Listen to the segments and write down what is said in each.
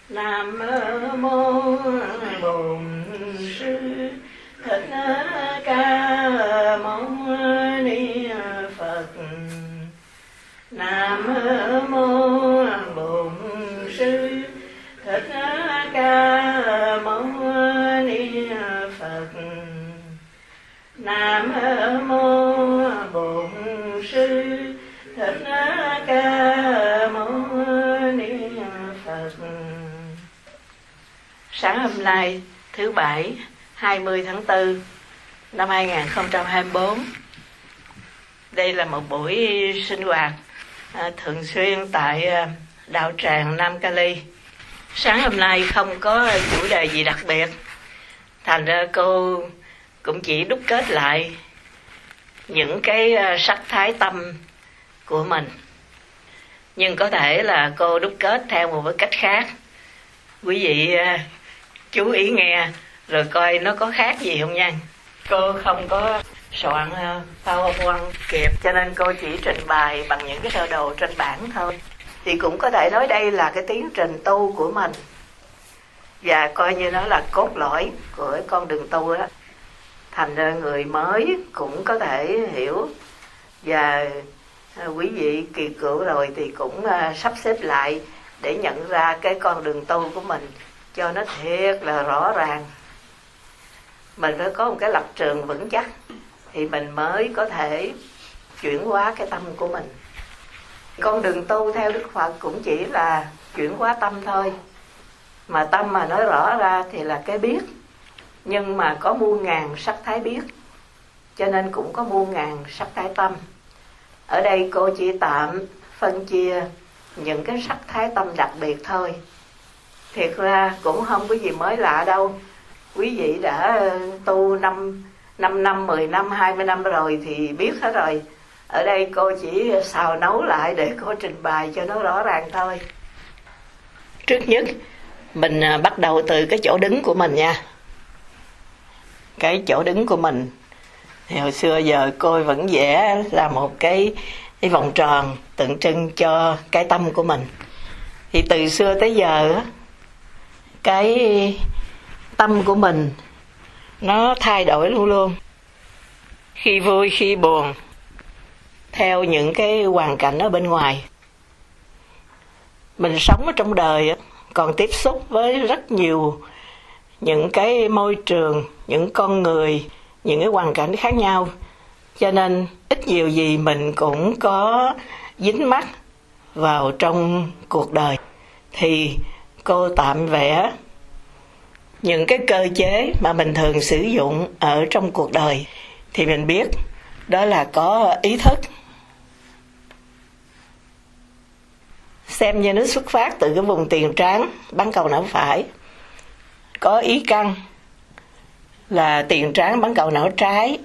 Nam mô Bổn Sư Thích Ca Mâu Ni Phật. Nam mô Bổn Sư Thích Ca Mâu Ni Phật. Nam mô Bổn Sư Thích Ca Mâu Ni Phật. Sáng hôm nay thứ Bảy 20 tháng 4 năm 2024, đây là một buổi sinh hoạt thường xuyên tại đạo tràng Nam Kali. Sáng hôm nay không có chủ đề gì đặc biệt, thành ra cô cũng chỉ đúc kết lại những cái sắc thái tâm của mình. Nhưng có thể là cô đúc kết theo một cái cách khác. Quý vị chú ý nghe rồi coi nó có khác gì không nha. Cô không có soạn PowerPoint kịp, cho nên cô chỉ trình bày bằng những cái sơ đồ trên bảng thôi. Thì cũng có thể nói đây là cái tiến trình tu của mình, và coi như nó là cốt lõi của con đường tu đó. Thành ra người mới cũng có thể hiểu, và quý vị kỳ cựu rồi thì cũng sắp xếp lại để nhận ra cái con đường tu của mình cho nó thiệt là rõ ràng. Mình phải có một cái lập trường vững chắc thì mình mới có thể chuyển hóa cái tâm của mình. Con đường tu theo Đức Phật cũng chỉ là chuyển hóa tâm thôi. Mà tâm mà nói rõ ra thì là cái biết, nhưng mà có muôn ngàn sắc thái biết, cho nên cũng có muôn ngàn sắc thái tâm. Ở đây cô chỉ tạm phân chia những cái sắc thái tâm đặc biệt thôi. Thiệt ra cũng không có gì mới lạ đâu. Quý vị đã tu 5 năm, 10 năm, 20 năm rồi thì biết hết rồi. Ở đây cô chỉ xào nấu lại để cô trình bày cho nó rõ ràng thôi. Trước nhất, mình bắt đầu từ cái chỗ đứng của mình nha. Cái chỗ đứng của mình thì hồi xưa giờ cô vẫn vẽ là một cái vòng tròn tượng trưng cho cái tâm của mình. Thì từ xưa tới giờ cái tâm của mình nó thay đổi luôn luôn, khi vui khi buồn, theo những cái hoàn cảnh ở bên ngoài. Mình sống ở trong đời còn tiếp xúc với rất nhiều những cái môi trường, những con người, những cái hoàn cảnh khác nhau, cho nên ít nhiều gì mình cũng có dính mắc vào trong cuộc đời. Thì cô tạm vẽ những cái cơ chế mà mình thường sử dụng ở trong cuộc đời. Thì mình biết đó là có ý thức, xem như nó xuất phát từ cái vùng tiền trán, bán cầu não phải. Có ý căn là tiền trán, bán cầu não trái.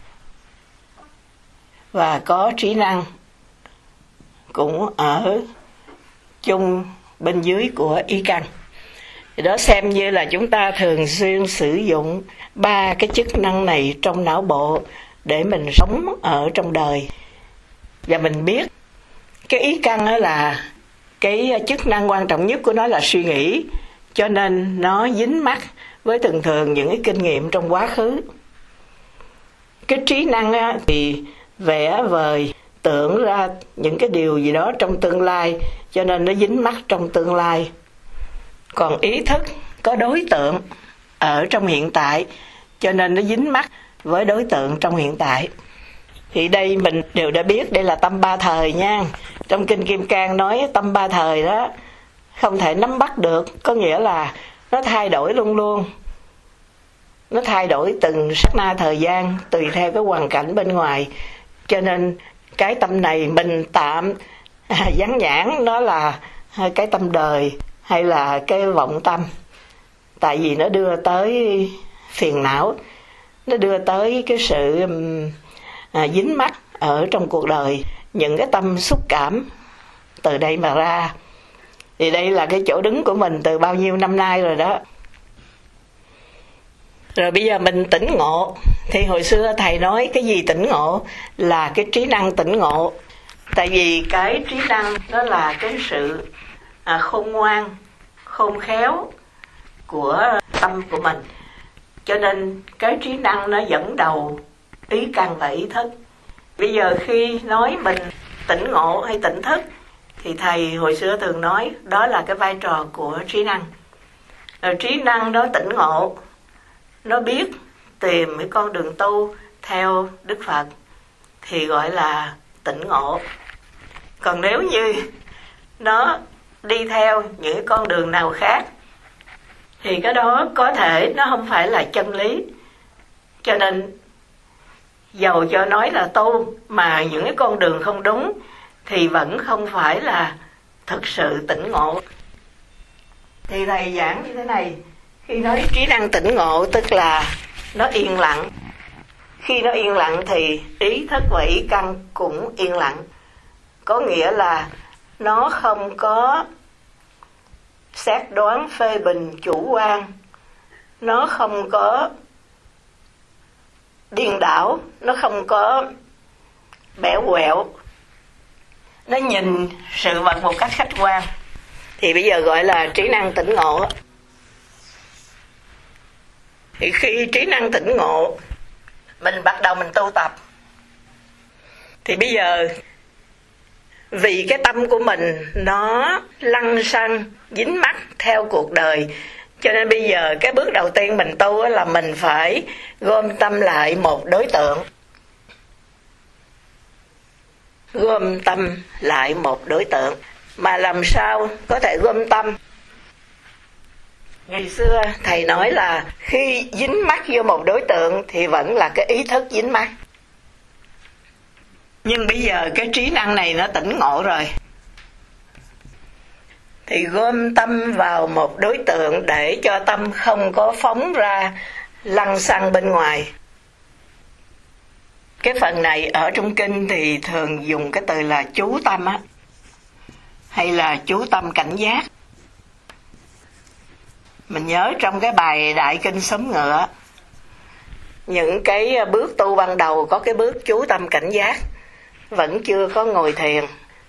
Và có trí năng cũng ở chung bên dưới của ý căn. Thì đó xem như là chúng ta thường xuyên sử dụng 3 cái chức năng này trong não bộ để mình sống ở trong đời. Và mình biết cái ý căn đó là cái chức năng quan trọng nhất của nó là suy nghĩ, cho nên nó dính mắc với thường thường những cái kinh nghiệm trong quá khứ. Cái trí năng thì vẽ vời, tưởng ra những cái điều gì đó trong tương lai, cho nên nó dính mắc trong tương lai. Còn ý thức có đối tượng ở trong hiện tại, cho nên nó dính mắc với đối tượng trong hiện tại. Thì đây mình đều đã biết đây là tâm ba thời nha. Trong Kinh Kim Cang nói tâm ba thời đó không thể nắm bắt được, có nghĩa là nó thay đổi luôn luôn. Nó thay đổi từng sát na thời gian tùy theo cái hoàn cảnh bên ngoài. Cho nên cái tâm này mình tạm dán nhãn nó là cái tâm đời hay là cái vọng tâm. Tại vì nó đưa tới phiền não, nó đưa tới cái sự dính mắc ở trong cuộc đời, những cái tâm xúc cảm từ đây mà ra. Thì đây là cái chỗ đứng của mình từ bao nhiêu năm nay rồi đó. Rồi bây giờ mình tỉnh ngộ. Thì hồi xưa thầy nói cái gì tỉnh ngộ? Là cái trí năng tỉnh ngộ. Tại vì cái trí năng đó là cái sự khôn ngoan, khôn khéo của tâm của mình. Cho nên cái trí năng nó dẫn đầu ý căn và ý thức. Bây giờ khi nói mình tỉnh ngộ hay tỉnh thức thì thầy hồi xưa thường nói đó là cái vai trò của trí năng. Rồi trí năng nó tỉnh ngộ, nó biết tìm cái con đường tu theo Đức Phật thì gọi là tỉnh ngộ. Còn nếu như nó đi theo những con đường nào khác thì cái đó có thể nó không phải là chân lý. Cho nên dầu cho nói là tu mà những cái con đường không đúng thì vẫn không phải là thực sự tỉnh ngộ. Thì thầy giảng như thế này, khi nói trí năng tỉnh ngộ tức là nó yên lặng. Khi nó yên lặng thì ý thức và ý căn cũng yên lặng. Có nghĩa là nó không có xét đoán phê bình chủ quan, nó không có điên đảo, nó không có bẽo quẹo, nó nhìn sự vật một cách khách quan. Thì bây giờ gọi là trí năng tỉnh ngộ. Thì khi trí năng tỉnh ngộ, mình bắt đầu mình tu tập. Thì bây giờ vì cái tâm của mình nó lăng xăng dính mắc theo cuộc đời, cho nên bây giờ cái bước đầu tiên mình tu là mình phải gom tâm lại một đối tượng. Gom tâm lại một đối tượng. Mà làm sao có thể gom tâm? Ngày xưa thầy nói là khi dính mắc vô một đối tượng thì vẫn là cái ý thức dính mắc. Nhưng bây giờ cái trí năng này nó tỉnh ngộ rồi. Thì gom tâm vào một đối tượng để cho tâm không có phóng ra lăng xăng bên ngoài. Cái phần này ở trong kinh thì thường dùng cái từ là chú tâm á, hay là chú tâm cảnh giác. Mình nhớ trong cái bài Đại Kinh Xóm Ngựa, những cái bước tu ban đầu có cái bước chú tâm cảnh giác, vẫn chưa có ngồi thiền.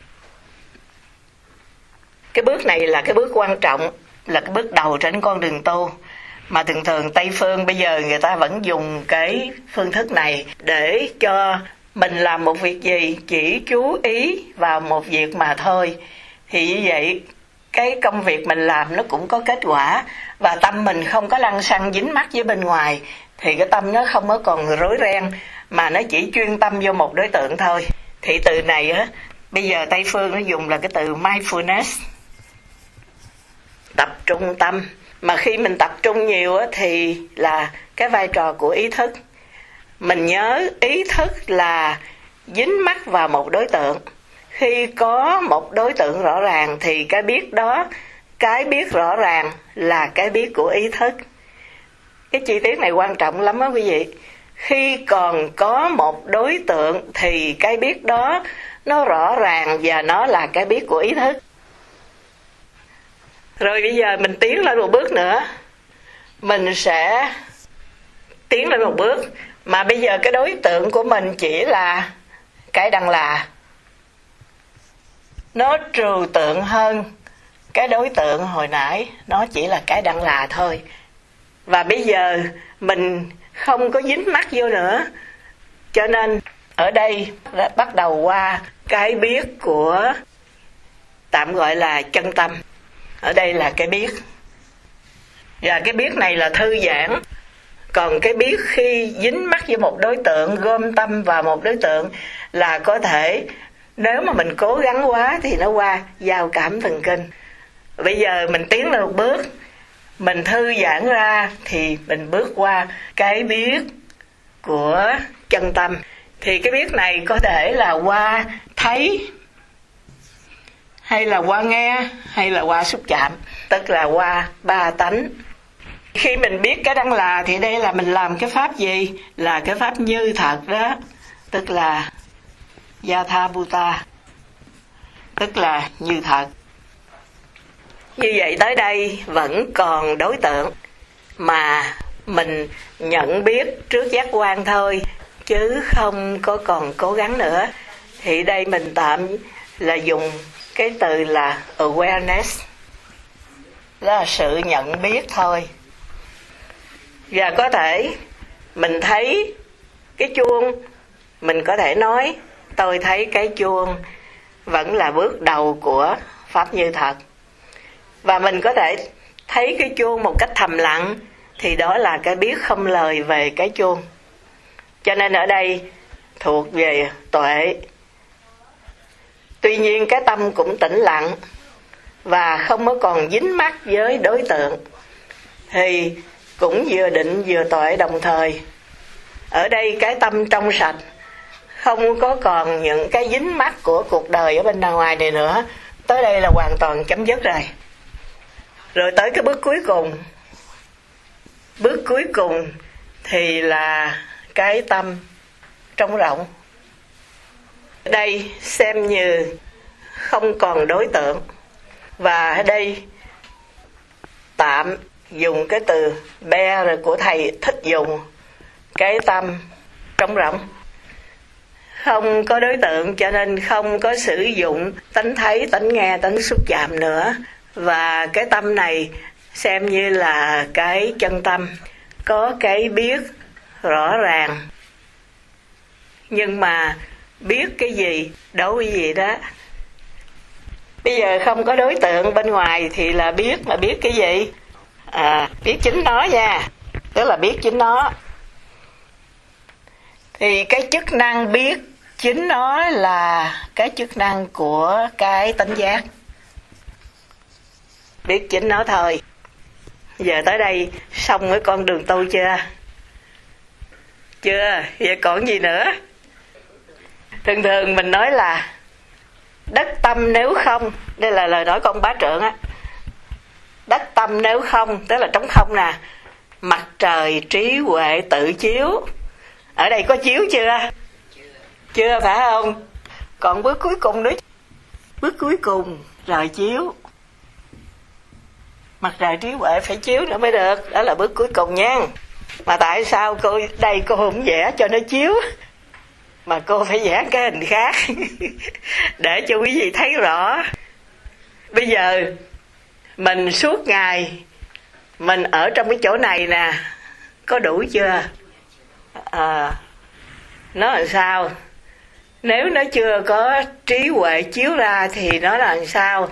Cái bước này là cái bước quan trọng, là cái bước đầu trên con đường tu. Mà thường thường Tây Phương bây giờ người ta vẫn dùng cái phương thức này để cho mình làm một việc gì chỉ chú ý vào một việc mà thôi. Thì như vậy cái công việc mình làm nó cũng có kết quả, và tâm mình không có lăng xăng dính mắc với bên ngoài, thì cái tâm nó không có còn rối ren, mà nó chỉ chuyên tâm vô một đối tượng thôi. Thì từ này á, bây giờ Tây Phương nó dùng là cái từ mindfulness, tập trung tâm. Mà khi mình tập trung nhiều á, thì là cái vai trò của ý thức. Mình nhớ ý thức là dính mắc vào một đối tượng. Khi có một đối tượng rõ ràng thì cái biết đó, cái biết rõ ràng là cái biết của ý thức. Cái chi tiết này quan trọng lắm á quý vị. Khi còn có một đối tượng thì cái biết đó nó rõ ràng và nó là cái biết của ý thức. Rồi bây giờ mình tiến lên một bước nữa. Mình sẽ tiến lên một bước, mà bây giờ cái đối tượng của mình chỉ là cái đằng là. Nó trừu tượng hơn cái đối tượng hồi nãy, nó chỉ là cái đằng là thôi. Và bây giờ mình không có dính mắc vô nữa. Cho nên ở đây đã bắt đầu qua cái biết của tạm gọi là chân tâm. Ở đây là cái biết. Và cái biết này là thư giãn. Còn cái biết khi dính mắc với một đối tượng, gom tâm vào một đối tượng là có thể, nếu mà mình cố gắng quá thì nó qua giao cảm thần kinh. Bây giờ mình tiến lên một bước, mình thư giãn ra thì mình bước qua cái biết của chân tâm. Thì cái biết này có thể là qua thấy, hay là qua nghe, hay là qua xúc chạm, tức là qua ba tánh. Khi mình biết cái đang là thì đây là mình làm cái pháp gì? Là cái pháp như thật đó, tức là Yathabhuta, tức là như thật. Như vậy tới đây vẫn còn đối tượng mà mình nhận biết trước giác quan thôi, chứ không có còn cố gắng nữa. Thì đây mình tạm là dùng cái từ là awareness. đó là sự nhận biết thôi. Và có thể mình thấy cái chuông, mình có thể nói tôi thấy cái chuông vẫn là bước đầu của Pháp như thật. Và mình có thể thấy cái chuông một cách thầm lặng, thì đó là cái biết không lời về cái chuông. Cho nên ở đây thuộc về tuệ. Tuy nhiên cái tâm cũng tĩnh lặng và không có còn dính mắc với đối tượng, thì cũng vừa định vừa tuệ đồng thời. Ở đây cái tâm trong sạch, không có còn những cái dính mắc của cuộc đời ở bên ngoài này nữa. Tới đây là hoàn toàn chấm dứt rồi. Rồi tới cái bước cuối cùng. Bước cuối cùng thì là cái tâm trống rỗng. Ở đây xem như không còn đối tượng. Và ở đây tạm dùng cái từ be rồi của thầy thích dùng, cái tâm trống rỗng. Không có đối tượng cho nên không có sử dụng tánh thấy, tánh nghe, tánh xúc chạm nữa. Và cái tâm này xem như là cái chân tâm, có cái biết rõ ràng. Nhưng mà biết cái gì, đối với gì đó. Bây giờ không có đối tượng bên ngoài thì là biết, mà biết cái gì? Biết chính nó nha, tức là biết chính nó. Thì cái chức năng biết chính nó là cái chức năng của cái tánh giác. Biết chính nó thôi. Giờ tới đây xong cái con đường tu chưa? Chưa, giờ còn gì nữa? Thường thường mình nói là đất tâm nếu không, đây là lời nói của ông Bá Trượng á. Đất tâm nếu không, tức là trống không nè. Mặt trời trí huệ tự chiếu. Ở đây có chiếu chưa? Chưa phải không? Còn bước cuối cùng nữa. Bước cuối cùng rồi chiếu. Mặt trời trí huệ phải chiếu nữa mới được. Đó là bước cuối cùng nha. Mà tại sao cô không vẽ cho nó chiếu, mà cô phải vẽ cái hình khác để cho quý vị thấy rõ. Bây giờ mình suốt ngày mình ở trong cái chỗ này nè, có đủ chưa? Nó làm sao? Nếu nó chưa có trí huệ chiếu ra thì nó là làm sao?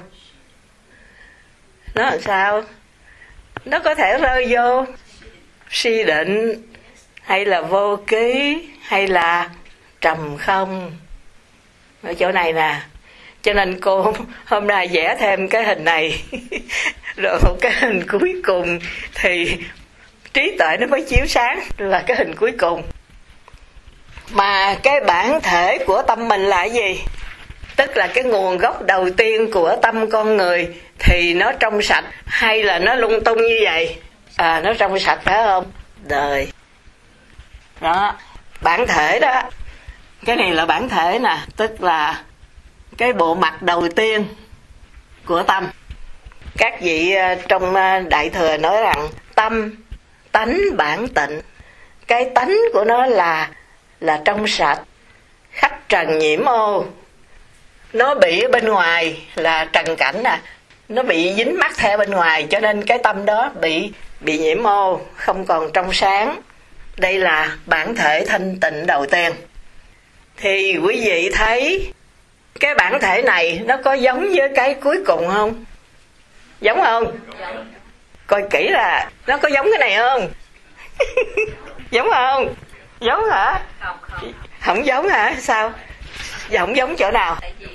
Nó làm sao? Nó có thể rơi vô si định, hay là vô ký, hay là trầm không. Ở chỗ này nè. Cho nên cô hôm nay vẽ thêm cái hình này rồi một cái hình cuối cùng thì trí tuệ nó mới chiếu sáng, là cái hình cuối cùng. Mà cái bản thể của tâm mình là cái gì? Tức là cái nguồn gốc đầu tiên của tâm con người thì nó trong sạch hay là nó lung tung như vậy? Nó trong sạch phải không? Đời. Đó, bản thể đó. Cái này là bản thể nè, tức là cái bộ mặt đầu tiên của tâm. Các vị trong Đại Thừa nói rằng tâm tánh bản tịnh. Cái tánh của nó là trong sạch, khách trần nhiễm ô. Nó bị ở bên ngoài là trần cảnh nè, nó bị dính mắc theo bên ngoài, cho nên cái tâm đó bị nhiễm ô, không còn trong sáng. Đây là bản thể thanh tịnh đầu tiên. Thì quý vị thấy cái bản thể này nó có giống với cái cuối cùng không? Giống không? Coi kỹ là nó có giống cái này không? Giống không? Giống hả? Không giống hả? Sao? Không giống chỗ nào?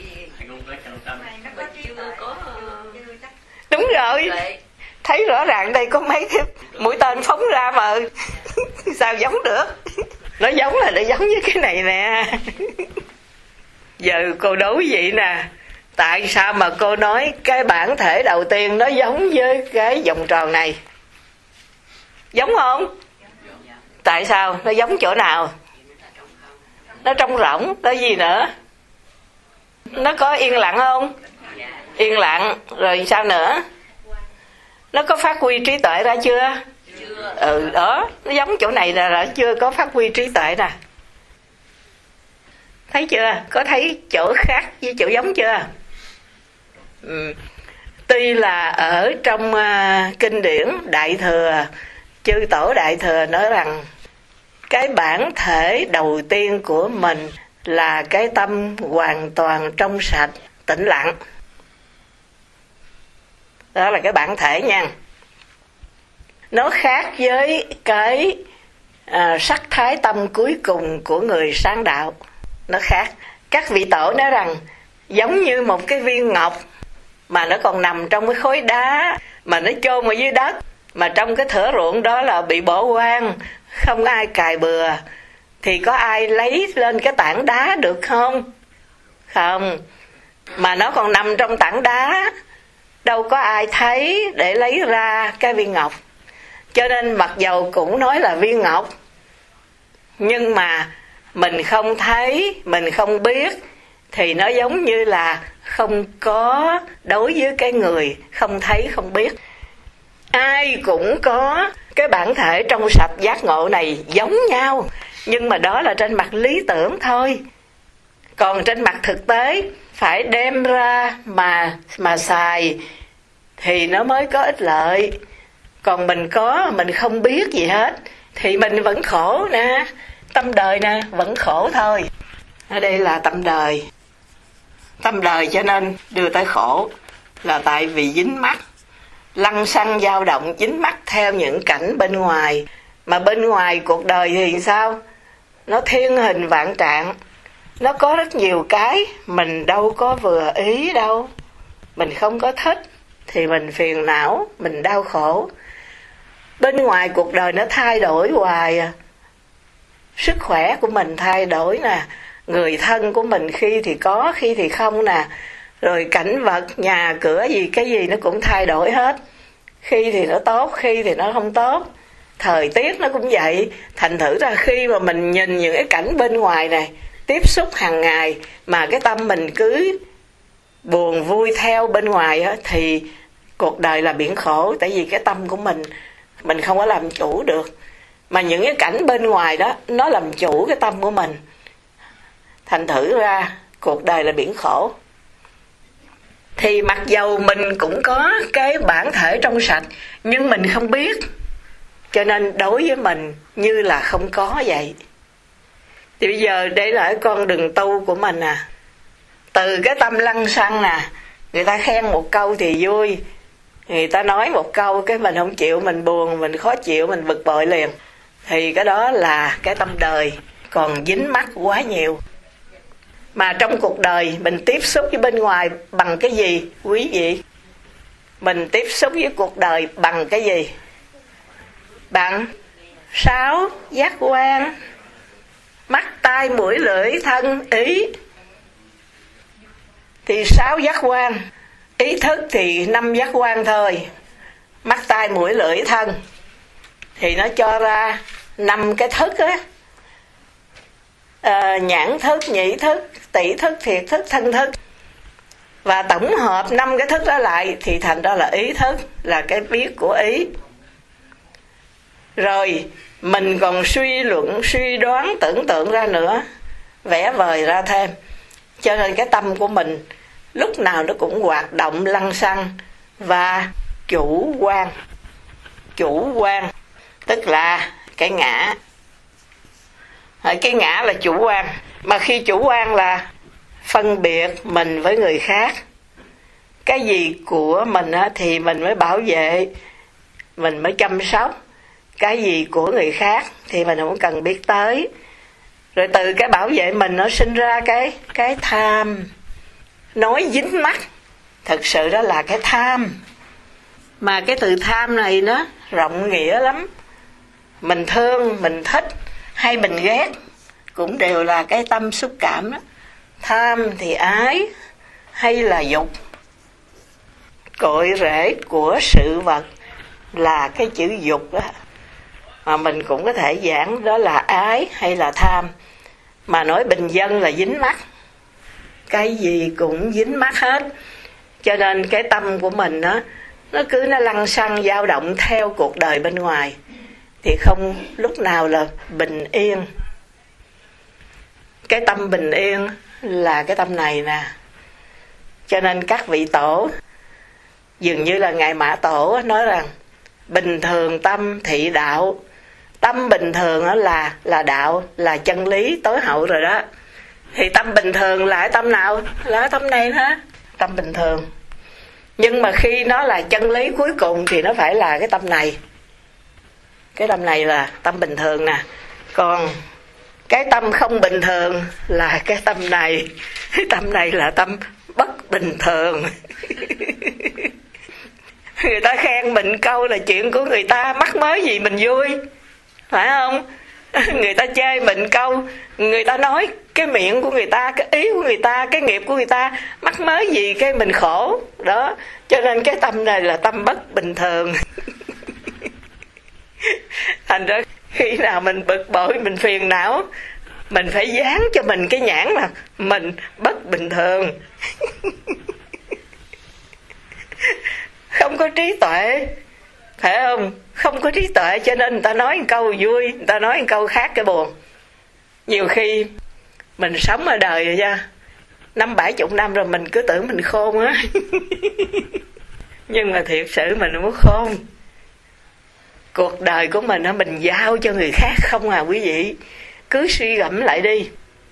Đúng rồi. Thấy rõ ràng đây có mấy cái mũi tên phóng ra mà sao giống được? Nó giống là nó giống với cái này nè. Giờ cô đố quý vị nè, tại sao mà cô nói cái bản thể đầu tiên nó giống với cái vòng tròn này? Giống không? Tại sao? Nó giống chỗ nào? Nó trống rỗng, có gì nữa? Nó có yên lặng không? Yên lặng, rồi sao nữa? Nó có phát huy trí tuệ ra chưa? Đó, nó giống chỗ này là chưa có phát huy trí tuệ nè. Thấy chưa? Có thấy chỗ khác với chỗ giống chưa? Tuy là ở trong kinh điển Đại Thừa, chư tổ Đại Thừa nói rằng cái bản thể đầu tiên của mình là cái tâm hoàn toàn trong sạch, tĩnh lặng. Đó là cái bản thể nha. Nó khác với cái sắc thái tâm cuối cùng của người sáng đạo. Nó khác. Các vị tổ nói rằng giống như một cái viên ngọc mà nó còn nằm trong cái khối đá, mà nó chôn ở dưới đất, mà trong cái thửa ruộng đó là bị bỏ hoang, không ai cài bừa, thì có ai lấy lên cái tảng đá được không? Không. Mà nó còn nằm trong tảng đá, đâu có ai thấy để lấy ra cái viên ngọc. Cho nên mặc dầu cũng nói là viên ngọc, nhưng mà mình không thấy, mình không biết, thì nó giống như là không có đối với cái người không thấy không biết. Ai cũng có cái bản thể trong sạch giác ngộ này giống nhau, nhưng mà đó là trên mặt lý tưởng thôi. Còn trên mặt thực tế phải đem ra mà xài thì nó mới có ích lợi. Còn mình không biết gì hết thì mình vẫn khổ nè. Tâm đời nè, vẫn khổ thôi. Ở đây là tâm đời. Tâm đời cho nên đưa tới khổ là tại vì dính mắc, lăng xăng dao động, dính mắc theo những cảnh bên ngoài. Mà bên ngoài cuộc đời thì sao? Nó thiên hình vạn trạng, nó có rất nhiều cái mình đâu có vừa ý đâu. Mình không có thích thì mình phiền não, mình đau khổ. Bên ngoài cuộc đời nó thay đổi hoài à. Sức khỏe của mình thay đổi nè, người thân của mình khi thì có, khi thì không nè. Rồi cảnh vật, nhà cửa gì, cái gì nó cũng thay đổi hết. Khi thì nó tốt, khi thì nó không tốt. Thời tiết nó cũng vậy. Thành thử ra khi mà mình nhìn những cái cảnh bên ngoài này, tiếp xúc hàng ngày, mà cái tâm mình cứ buồn vui theo bên ngoài á, thì cuộc đời là biển khổ. Tại vì cái tâm của mình không có làm chủ được. Mà những cái cảnh bên ngoài đó nó làm chủ cái tâm của mình. Thành thử ra cuộc đời là biển khổ. Thì mặc dầu mình cũng có cái bản thể trong sạch, nhưng mình không biết, cho nên đối với mình như là không có vậy. Thì bây giờ đây là cái con đường tu của mình à. Từ cái tâm lăng xăng nè, người ta khen một câu thì vui, người ta nói một câu cái mình không chịu, mình buồn, mình khó chịu, mình bực bội liền. Thì cái đó là cái tâm đời còn dính mắc quá nhiều. Mà trong cuộc đời mình tiếp xúc với bên ngoài bằng cái gì quý vị? Mình tiếp xúc với cuộc đời bằng cái gì? Bằng 6 giác quan: mắt, tai, mũi, lưỡi, thân, ý. Thì 6 giác quan. Ý thức thì 5 giác quan thôi. Mắt, tai, mũi, lưỡi, thân thì nó cho ra 5 cái thức á. Nhãn thức, nhĩ thức, tỷ thức, thiệt thức, thân thức. Và tổng hợp 5 cái thức đó lại thì thành ra là ý thức, là cái biết của ý. Rồi mình còn suy luận, suy đoán, tưởng tượng ra nữa, vẽ vời ra thêm. Cho nên cái tâm của mình lúc nào nó cũng hoạt động lăng xăng và chủ quan. Chủ quan tức là cái ngã. Cái ngã là chủ quan. Mà khi chủ quan là phân biệt mình với người khác. Cái gì của mình thì mình mới bảo vệ, mình mới chăm sóc. Cái gì của người khác thì mình không cần biết tới. Rồi từ cái bảo vệ mình nó sinh ra cái tham. Nói dính mắc, thực sự đó là cái tham. Mà cái từ tham này nó rộng nghĩa lắm. Mình thương, mình thích hay mình ghét cũng đều là cái tâm xúc cảm đó. Tham thì ái hay là dục. Cội rễ của sự vật là cái chữ dục đó. Mà mình cũng có thể giảng đó là ái hay là tham. Mà nói bình dân là dính mắc. Cái gì cũng dính mắc hết. Cho nên cái tâm của mình nó cứ lăng xăng dao động theo cuộc đời bên ngoài, thì không lúc nào là bình yên. Cái tâm bình yên là cái tâm này nè. Cho nên các vị tổ Dường như là Ngài Mã Tổ nói rằng bình thường tâm thị đạo. Tâm bình thường là đạo, là chân lý tối hậu rồi đó. Thì tâm bình thường là cái tâm nào? Là cái tâm này hả? Tâm bình thường. Nhưng mà khi nó là chân lý cuối cùng thì nó phải là cái tâm này. Cái tâm này là tâm bình thường nè. Còn cái tâm không bình thường là cái tâm này. Cái tâm này là tâm bất bình thường. Người ta khen mình câu là chuyện của người ta, mắc mớ gì mình vui, phải không? Người ta chê mình câu, người ta nói cái miệng của người ta, cái ý của người ta, cái nghiệp của người ta, mắc mớ gì cái mình khổ đó. Cho nên cái tâm này là tâm bất bình thường. Thành ra khi nào mình bực bội, mình phiền não, mình phải dán cho mình cái nhãn là mình bất bình thường. Không có trí tuệ, phải không? Không có trí tuệ cho nên người ta nói một câu vui, người ta nói một câu khác cái buồn. Nhiều khi mình sống ở đời rồi nha, 50-70 năm rồi mình cứ tưởng mình khôn á. Nhưng mà thiệt sự mình không có khôn. Cuộc đời của mình mình giao cho người khác không à quý vị. Cứ suy gẫm lại đi.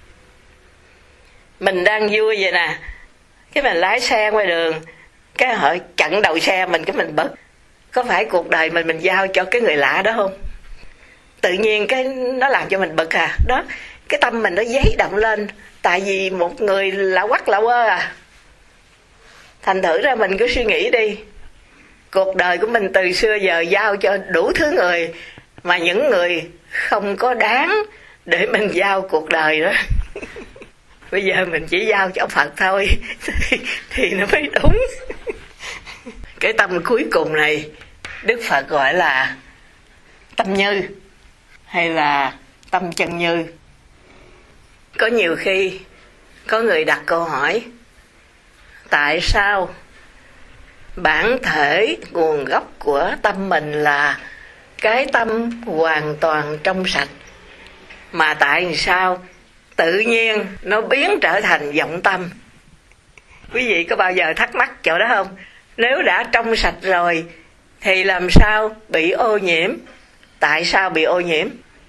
Mình đang vui vậy nè, cái mình lái xe ngoài đường, cái họ chặn đầu xe mình, cái mình bực. Có phải cuộc đời mình giao cho cái người lạ đó không? Tự nhiên cái nó làm cho mình bực à. Đó, cái tâm mình nó dấy động lên. Tại vì một người lạ quắc lạ quơ à. Thành thử ra mình cứ suy nghĩ đi. Cuộc đời của mình từ xưa giờ giao cho đủ thứ người, mà những người không có đáng để mình giao cuộc đời đó. Bây giờ mình chỉ giao cho Phật thôi thì nó mới đúng. Cái tâm cuối cùng này Đức Phật gọi là tâm như hay là tâm chân như. Có nhiều khi có người đặt câu hỏi, tại sao bản thể nguồn gốc của tâm mình là cái tâm hoàn toàn trong sạch, mà tại sao tự nhiên nó biến trở thành vọng tâm? Quý vị có bao giờ thắc mắc chỗ đó không? Nếu đã trong sạch rồi thì làm sao bị ô nhiễm? Tại sao bị ô nhiễm?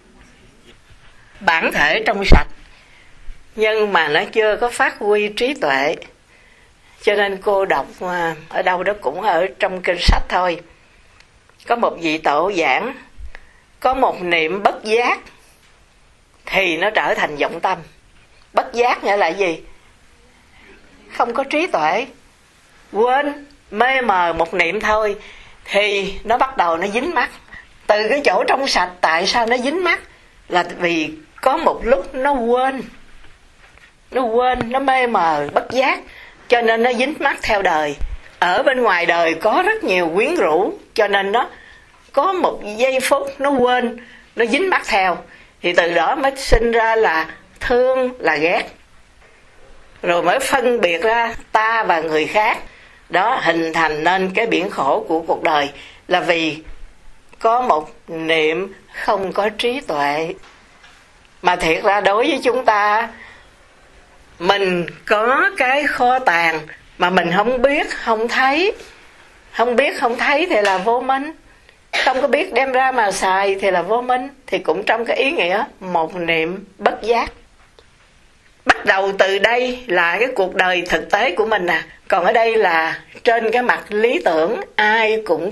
Bản thể trong sạch nhưng mà nó chưa có phát huy trí tuệ. Cho nên cô đọc ở đâu đó cũng ở trong kinh sách thôi. Có một vị tổ giảng, có một niệm bất giác thì nó trở thành vọng tâm. Bất giác nghĩa là gì? Không có trí tuệ, quên, mê mờ một niệm thôi thì nó bắt đầu nó dính mắc. Từ cái chỗ trong sạch, tại sao nó dính mắc? Là vì có một lúc nó quên, nó mê mờ bất giác, cho nên nó dính mắc theo đời. Ở bên ngoài đời có rất nhiều quyến rũ, cho nên nó có một giây phút nó quên, nó dính mắc theo, thì từ đó mới sinh ra là thương, là ghét, rồi mới phân biệt ra ta và người khác. Đó, hình thành nên cái biển khổ của cuộc đời là vì có một niệm không có trí tuệ. Mà thiệt ra đối với chúng ta, mình có cái kho tàng mà mình không biết, không thấy. Không biết, không thấy thì là vô minh. Không có biết đem ra mà xài thì là vô minh. Thì cũng trong cái ý nghĩa một niệm bất giác. Bắt đầu từ đây là cái cuộc đời thực tế của mình nè. Còn ở đây là trên cái mặt lý tưởng, ai cũng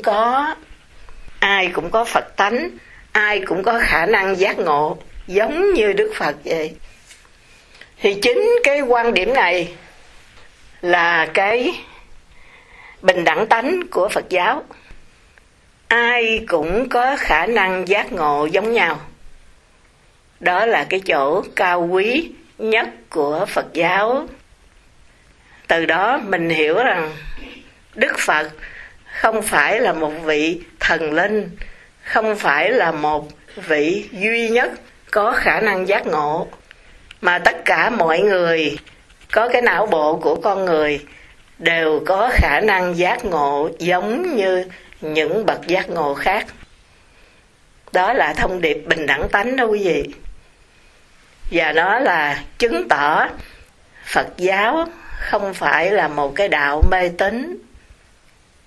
có Phật tánh, ai cũng có khả năng giác ngộ giống như Đức Phật vậy. Thì chính cái quan điểm này là cái bình đẳng tánh của Phật giáo. Ai cũng có khả năng giác ngộ giống nhau. Đó là cái chỗ cao quý nhất của Phật giáo. Từ đó mình hiểu rằng Đức Phật không phải là một vị thần linh, không phải là một vị duy nhất có khả năng giác ngộ, mà tất cả mọi người có cái não bộ của con người đều có khả năng giác ngộ giống như những bậc giác ngộ khác. Đó là thông điệp bình đẳng tánh đó quý vị. Và nó là chứng tỏ Phật giáo không phải là một cái đạo mê tín.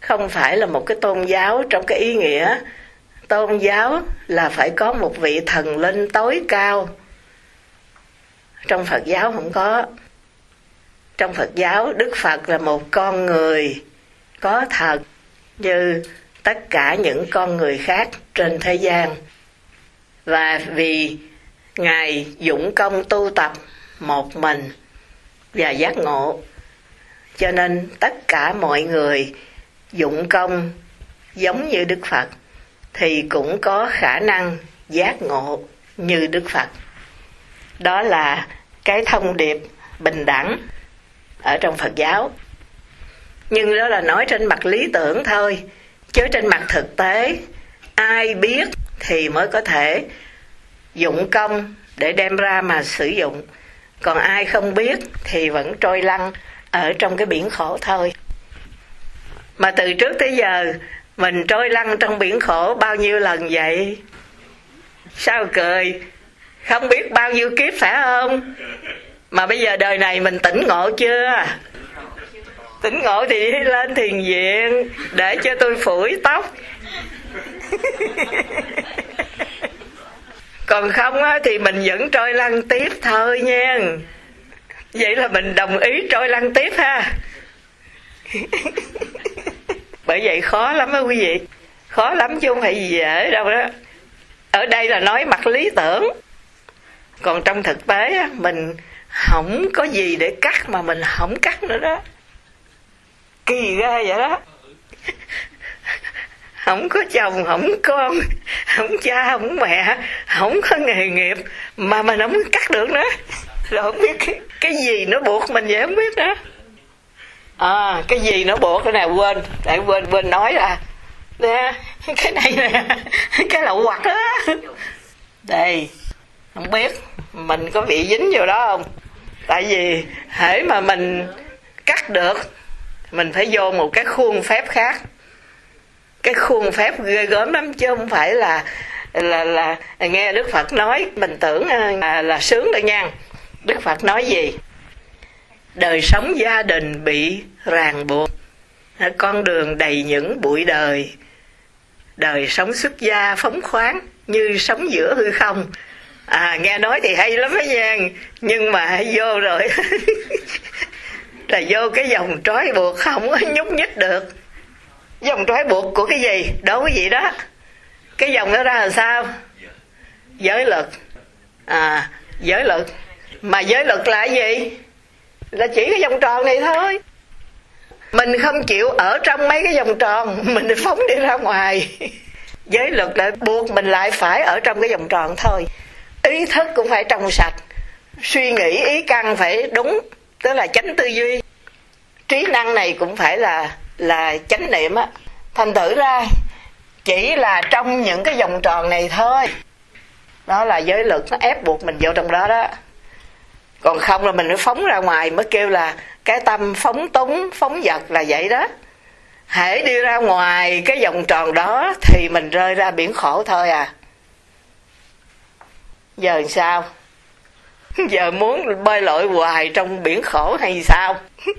không phải là một cái tôn giáo trong cái ý nghĩa tôn giáo là phải có một vị thần linh tối cao. Trong Phật giáo không có. Trong Phật giáo, Đức Phật là một con người có thật như tất cả những con người khác trên thế gian. Và vì Ngài dụng công tu tập một mình và giác ngộ, cho nên tất cả mọi người dụng công giống như Đức Phật thì cũng có khả năng giác ngộ như Đức Phật. Đó là cái thông điệp bình đẳng ở trong Phật giáo. Nhưng đó là nói trên mặt lý tưởng thôi, chứ trên mặt thực tế ai biết thì mới có thể dụng công để đem ra mà sử dụng. Còn ai không biết thì vẫn trôi lăn ở trong cái biển khổ thôi. Mà từ trước tới giờ mình trôi lăn trong biển khổ bao nhiêu lần vậy? Sao cười? Không biết bao nhiêu kiếp phải không? Mà bây giờ đời này mình tỉnh ngộ chưa? Tỉnh ngộ thì đi lên thiền viện để cho tôi phủi tóc. Còn không á, thì mình vẫn trôi lăn tiếp thôi nha. Vậy là mình đồng ý trôi lăn tiếp ha. Bởi vậy khó lắm á quý vị. Khó lắm chứ không phải dễ đâu đó. Ở đây là nói mặt lý tưởng. Còn trong thực tế á, mình không có gì để cắt mà mình không cắt nữa đó. Kỳ ghê vậy đó. Không có chồng, không con, không cha, không mẹ, không có nghề nghiệp mà mình không cắt được nữa. Rồi không biết cái gì nó buộc mình vậy không biết nữa. Cái gì nó buộc cái này quên, tại quên nói ra. Nè, cái này nè, cái lậu hoặc đó. Đây, không biết mình có bị dính vào đó không? Tại vì hễ mà mình cắt được, mình phải vô một cái khuôn phép khác. Cái khuôn phép ghê gớm lắm chứ không phải là nghe Đức Phật nói mình tưởng là sướng đâu nha. Đức Phật nói gì? Đời sống gia đình bị ràng buộc, con đường đầy những bụi đời. Đời sống xuất gia phóng khoáng như sống giữa hư không. Nghe nói thì hay lắm đó nha. Nhưng mà vô rồi là vô cái vòng trói buộc không có nhúc nhích được. Vòng trói buộc của cái gì? Đố cái gì đó. Cái vòng đó ra là sao? Giới luật. Giới luật. Mà giới luật là cái gì? Là chỉ cái vòng tròn này thôi. Mình không chịu ở trong mấy cái vòng tròn, mình phóng đi ra ngoài. Giới luật lại buộc mình lại phải ở trong cái vòng tròn thôi. Ý thức cũng phải trong sạch, suy nghĩ ý căn phải đúng, tức là chánh tư duy. Trí năng này cũng phải là chánh niệm á. Thành thử ra chỉ là trong những cái vòng tròn này thôi. Đó là giới luật nó ép buộc mình vô trong đó đó. Còn không là mình phải phóng ra ngoài mới kêu là cái tâm phóng túng, phóng dật là vậy đó. Hễ đi ra ngoài cái vòng tròn đó thì mình rơi ra biển khổ thôi à. Giờ làm sao? Giờ muốn bơi lội hoài trong biển khổ hay sao?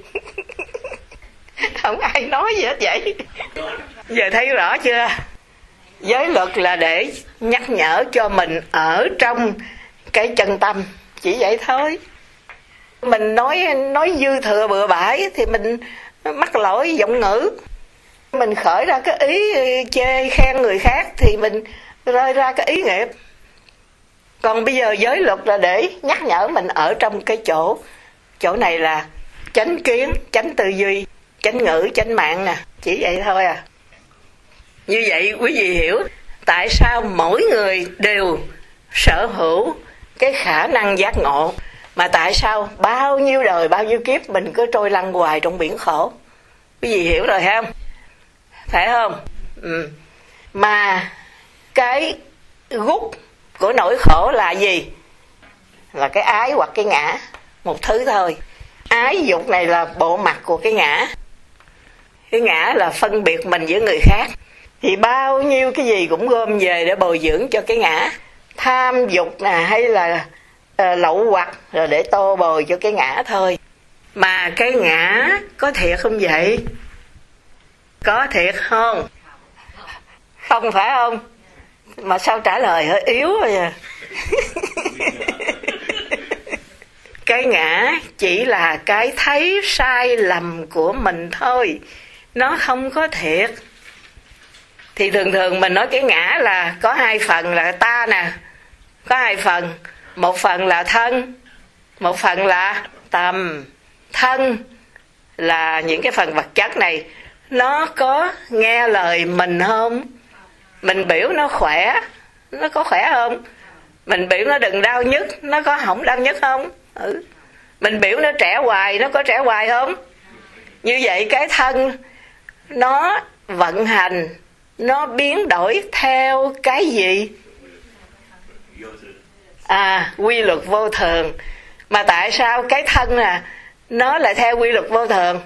Không ai nói gì hết vậy. Giờ thấy rõ chưa? Giới luật là để nhắc nhở cho mình ở trong cái chân tâm, chỉ vậy thôi. Mình nói dư thừa bừa bãi thì mình mắc lỗi giọng ngữ. Mình khởi ra cái ý chê khen người khác thì mình rơi ra cái ý nghiệp. Còn bây giờ giới luật là để nhắc nhở mình ở trong cái chỗ này là chánh kiến, chánh tư duy, chánh ngữ, chánh mạng nè, chỉ vậy thôi à. Như vậy quý vị hiểu tại sao mỗi người đều sở hữu cái khả năng giác ngộ, mà tại sao bao nhiêu đời bao nhiêu kiếp mình cứ trôi lăn hoài trong biển khổ. Quý vị hiểu rồi không? Phải không? Mà cái gút của nỗi khổ là gì? Là cái ái hoặc cái ngã, một thứ thôi. Ái dục này là bộ mặt của cái ngã. Cái ngã là phân biệt mình với người khác. Thì bao nhiêu cái gì cũng gom về để bồi dưỡng cho cái ngã. Tham dục nè, hay là lậu hoặc, rồi để tô bồi cho cái ngã thôi. Mà cái ngã có thiệt không vậy? Có thiệt không? Không phải không? Mà sao trả lời hơi yếu rồi à? Cái ngã chỉ là cái thấy sai lầm của mình thôi, nó không có thiệt. Thì thường thường mình nói cái ngã là có hai phần là ta nè, có hai phần, một phần là thân, một phần là tâm. Thân là những cái phần vật chất này, nó có nghe lời mình không? Mình biểu nó khỏe, nó có khỏe không? Mình biểu nó đừng đau nhức, nó có không đau nhức không? Mình biểu nó trẻ hoài, nó có trẻ hoài không? Như vậy cái thân nó vận hành, nó biến đổi theo cái gì? Quy luật vô thường. Mà tại sao cái thân nó lại theo quy luật vô thường?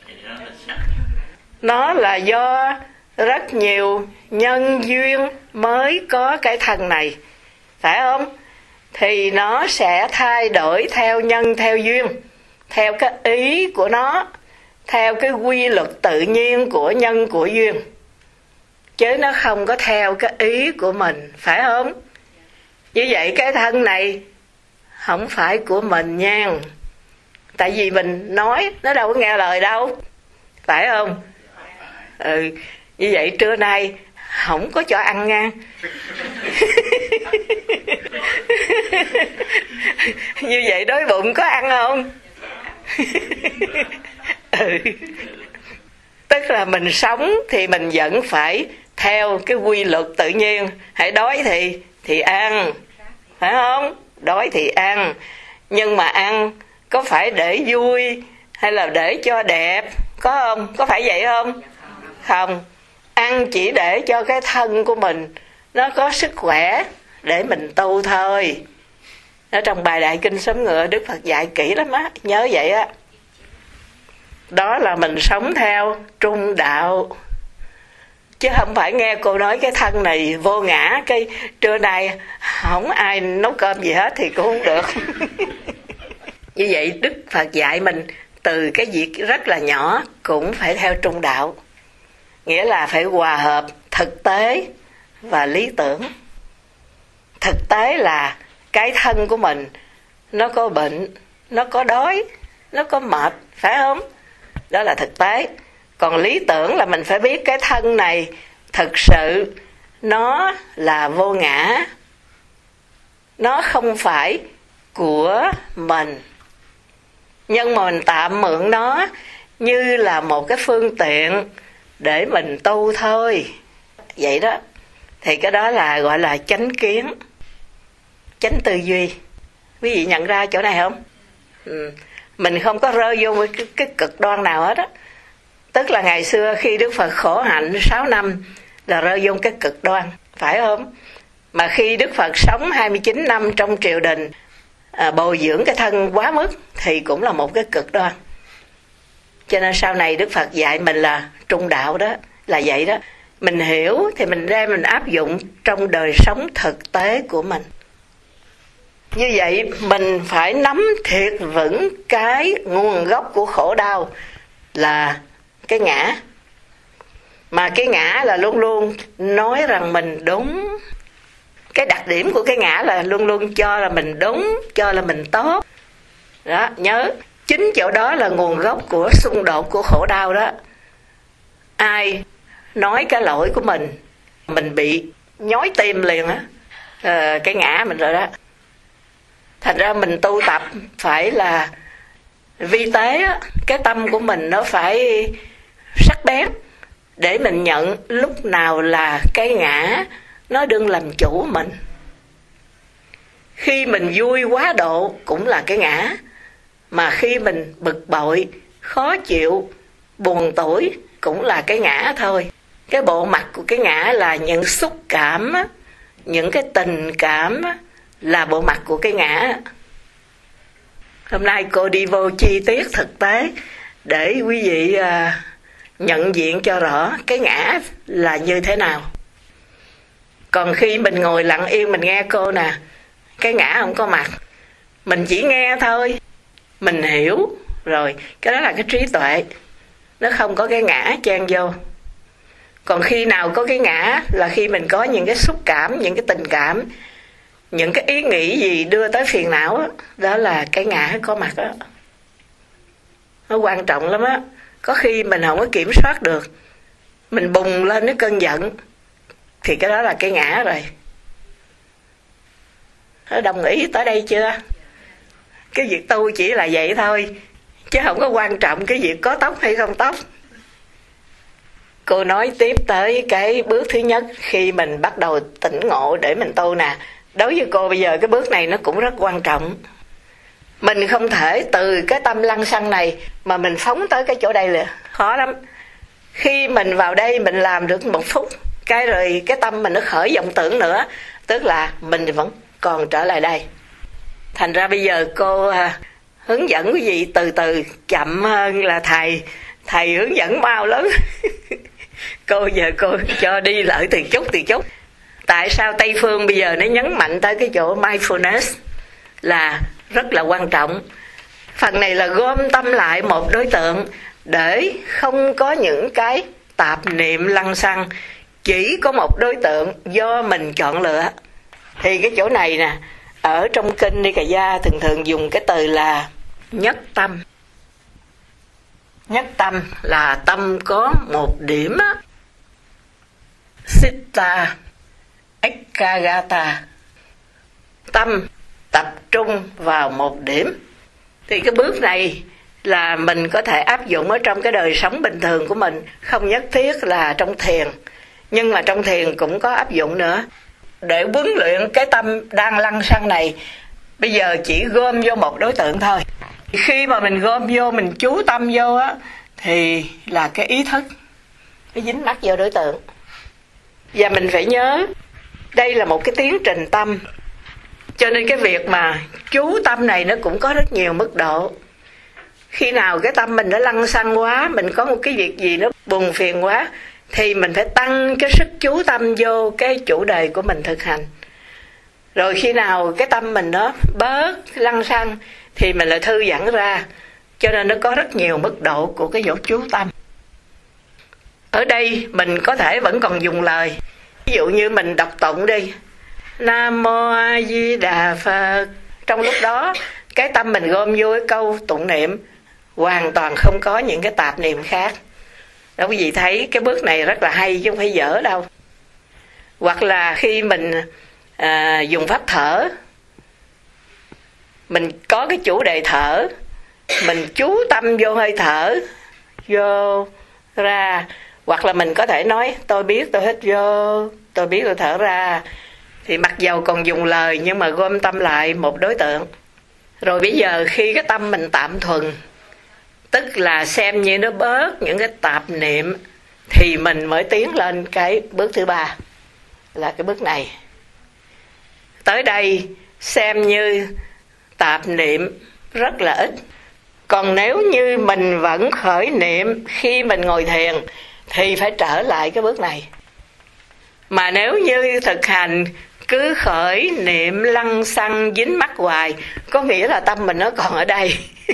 Nó là do rất nhiều nhân duyên mới có cái thân này, phải không? Thì nó sẽ thay đổi theo nhân theo duyên, theo cái ý của nó, theo cái quy luật tự nhiên của nhân của duyên, chứ nó không có theo cái ý của mình, phải không? Như vậy cái thân này không phải của mình nha. Tại vì mình nói nó đâu có nghe lời đâu, phải không? Như vậy trưa nay không có cho ăn nha. Như vậy đói bụng có ăn không? Tức là mình sống thì mình vẫn phải theo cái quy luật tự nhiên. Hãy đói thì ăn, phải không? Đói thì ăn. Nhưng mà ăn có phải để vui hay là để cho đẹp, có không? Có phải vậy không? Không. Ăn chỉ để cho cái thân của mình nó có sức khỏe để mình tu thôi. Ở trong bài Đại Kinh Sấm Ngựa, Đức Phật dạy kỹ lắm á, nhớ vậy á. Đó là mình sống theo trung đạo, chứ không phải nghe cô nói cái thân này vô ngã, cái trưa nay không ai nấu cơm gì hết thì cũng không được. Như vậy Đức Phật dạy mình từ cái việc rất là nhỏ cũng phải theo trung đạo, nghĩa là phải hòa hợp thực tế và lý tưởng. Thực tế là cái thân của mình nó có bệnh, nó có đói, nó có mệt, phải không? Đó là thực tế. Còn lý tưởng là mình phải biết cái thân này thực sự nó là vô ngã, nó không phải của mình, nhưng mà mình tạm mượn nó như là một cái phương tiện để mình tu thôi. Vậy đó. Thì cái đó là gọi là chánh kiến, chánh tư duy. Quý vị nhận ra chỗ này không? Mình không có rơi vô cái cực đoan nào hết á. Tức là ngày xưa khi Đức Phật khổ hạnh 6 năm là rơi vô cái cực đoan, phải không? Mà khi Đức Phật sống 29 năm trong triều đình, bồi dưỡng cái thân quá mức thì cũng là một cái cực đoan. Cho nên sau này Đức Phật dạy mình là trung đạo, đó là vậy đó. Mình hiểu thì mình đem mình áp dụng trong đời sống thực tế của mình. Như vậy mình phải nắm thiệt vững cái nguồn gốc của khổ đau là cái ngã. Mà cái ngã là luôn luôn nói rằng mình đúng. Cái đặc điểm của cái ngã là luôn luôn cho là mình đúng, cho là mình tốt. Đó, nhớ, chính chỗ đó là nguồn gốc của xung đột của khổ đau đó. Ai nói cái lỗi của mình bị nhói tim liền á, cái ngã mình rồi đó. Thành ra mình tu tập phải là vi tế á, cái tâm của mình nó phải sắc bén để mình nhận lúc nào là cái ngã nó đương làm chủ mình. Khi mình vui quá độ cũng là cái ngã, mà khi mình bực bội, khó chịu, buồn tủi cũng là cái ngã thôi. Cái bộ mặt của cái ngã là những xúc cảm á, những cái tình cảm á, là bộ mặt của cái ngã. Hôm nay cô đi vô chi tiết thực tế để quý vị nhận diện cho rõ cái ngã là như thế nào. Còn khi mình ngồi lặng yên mình nghe cô nè, cái ngã không có mặt, mình chỉ nghe thôi, mình hiểu rồi, cái đó là cái trí tuệ, nó không có cái ngã chen vô. Còn khi nào có cái ngã là khi mình có những cái xúc cảm, những cái tình cảm, những cái ý nghĩ gì đưa tới phiền não đó, đó là cái ngã có mặt đó. Nó quan trọng lắm á. Có khi mình không có kiểm soát được, mình bùng lên cái cơn giận, thì cái đó là cái ngã rồi. Nó đồng ý tới đây chưa? Cái việc tu chỉ là vậy thôi, chứ không có quan trọng cái việc có tóc hay không tóc. Cô nói tiếp tới cái bước thứ nhất khi mình bắt đầu tỉnh ngộ để mình tu nè. Đối với cô bây giờ cái bước này nó cũng rất quan trọng. Mình không thể từ cái tâm lăng xăng này mà mình phóng tới cái chỗ đây là khó lắm. Khi mình vào đây mình làm được 1 phút, cái rồi cái tâm mình nó khởi vọng tưởng nữa, tức là mình vẫn còn trở lại đây. Thành ra bây giờ cô hướng dẫn quý vị từ từ, chậm hơn là thầy hướng dẫn mau lắm. Cô giờ cô cho đi lợi từ chút. Tại sao Tây Phương bây giờ nó nhấn mạnh tới cái chỗ mindfulness là rất là quan trọng. Phần này là gom tâm lại một đối tượng để không có những cái tạp niệm lăng xăng, chỉ có một đối tượng do mình chọn lựa. Thì cái chỗ này nè, ở trong kinh Nikaya thường dùng cái từ là nhất tâm. Nhất tâm là tâm có một điểm á. Sitta Ekagata, tâm tập trung vào một điểm. Thì cái bước này là mình có thể áp dụng ở trong cái đời sống bình thường của mình, không nhất thiết là trong thiền, nhưng mà trong thiền cũng có áp dụng nữa. Để huấn luyện cái tâm đang lăng xăng này, bây giờ chỉ gom vô một đối tượng thôi. Khi mà mình gom vô, mình chú tâm vô á, thì là cái ý thức nó dính mắc vô đối tượng. Và mình phải nhớ đây là một cái tiến trình tâm, cho nên cái việc mà chú tâm này nó cũng có rất nhiều mức độ. Khi nào cái tâm mình nó lăng xăng quá, mình có một cái việc gì nó buồn phiền quá, thì mình phải tăng cái sức chú tâm vô cái chủ đề của mình thực hành. Rồi khi nào cái tâm mình nó bớt lăng xăng thì mình lại thư giãn ra. Cho nên nó có rất nhiều mức độ của cái chỗ chú tâm. Ở đây mình có thể vẫn còn dùng lời. Ví dụ như mình đọc tụng đi, Nam Mô A Di Đà Phật. Trong lúc đó cái tâm mình gom vô cái câu tụng niệm, hoàn toàn không có những cái tạp niệm khác. Đó, quý vị thấy cái bước này rất là hay chứ không phải dở đâu. Hoặc là khi mình dùng pháp thở, mình có cái chủ đề thở, mình chú tâm vô hơi thở, vô ra. Hoặc là mình có thể nói tôi biết tôi hít vô, tôi biết tôi thở ra. Thì mặc dầu còn dùng lời nhưng mà gom tâm lại một đối tượng. Rồi bây giờ khi cái tâm mình tạm thuần, tức là xem như nó bớt những cái tạp niệm, thì mình mới tiến lên cái bước thứ 3, là cái bước này. Tới đây xem như tạp niệm rất là ít. Còn nếu như mình vẫn khởi niệm khi mình ngồi thiền thì phải trở lại cái bước này. Mà nếu như thực hành cứ khởi niệm lăng xăng dính mắc hoài, có nghĩa là tâm mình nó còn ở đây.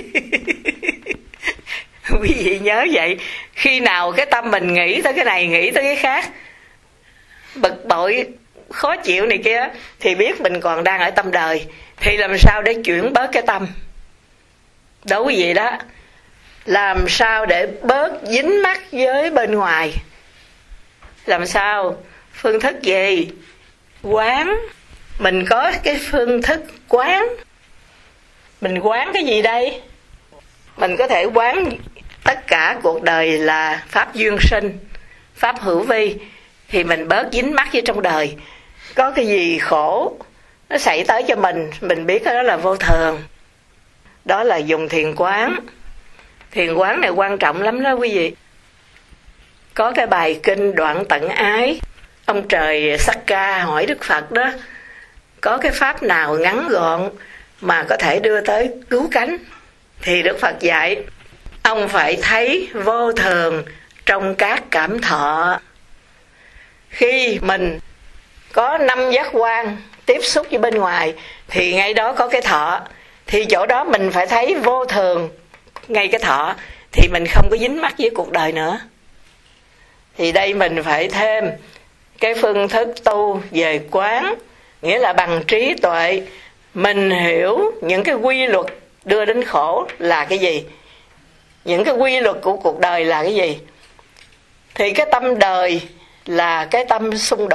Quý vị nhớ vậy. Khi nào cái tâm mình nghĩ tới cái này, nghĩ tới cái khác, bực bội, khó chịu này kia, thì biết mình còn đang ở tâm đời. Thì làm sao để chuyển bớt cái tâm? Đó quý vị đó. Làm sao để bớt dính mắc với bên ngoài? Làm sao? Phương thức gì? Quán. Mình có cái phương thức quán. Mình quán cái gì đây? Mình có thể quán tất cả cuộc đời là pháp duyên sinh, pháp hữu vi, thì mình bớt dính mắc với trong đời. Có cái gì khổ nó xảy tới cho mình biết đó là vô thường. Đó là dùng thiền quán. Thiền quán này quan trọng lắm đó quý vị. Có cái bài kinh Đoạn Tận Ái, ông trời Sakka hỏi Đức Phật đó, có cái pháp nào ngắn gọn mà có thể đưa tới cứu cánh? Thì Đức Phật dạy ông phải thấy vô thường trong các cảm thọ. Khi mình có 5 giác quan tiếp xúc với bên ngoài thì ngay đó có cái thọ, thì chỗ đó mình phải thấy vô thường ngay cái thọ, thì mình không có dính mắc với cuộc đời nữa. Thì đây mình phải thêm cái phương thức tu về quán, nghĩa là bằng trí tuệ mình hiểu những cái quy luật đưa đến khổ là cái gì, những cái quy luật của cuộc đời là cái gì. Thì cái tâm đời là cái tâm xung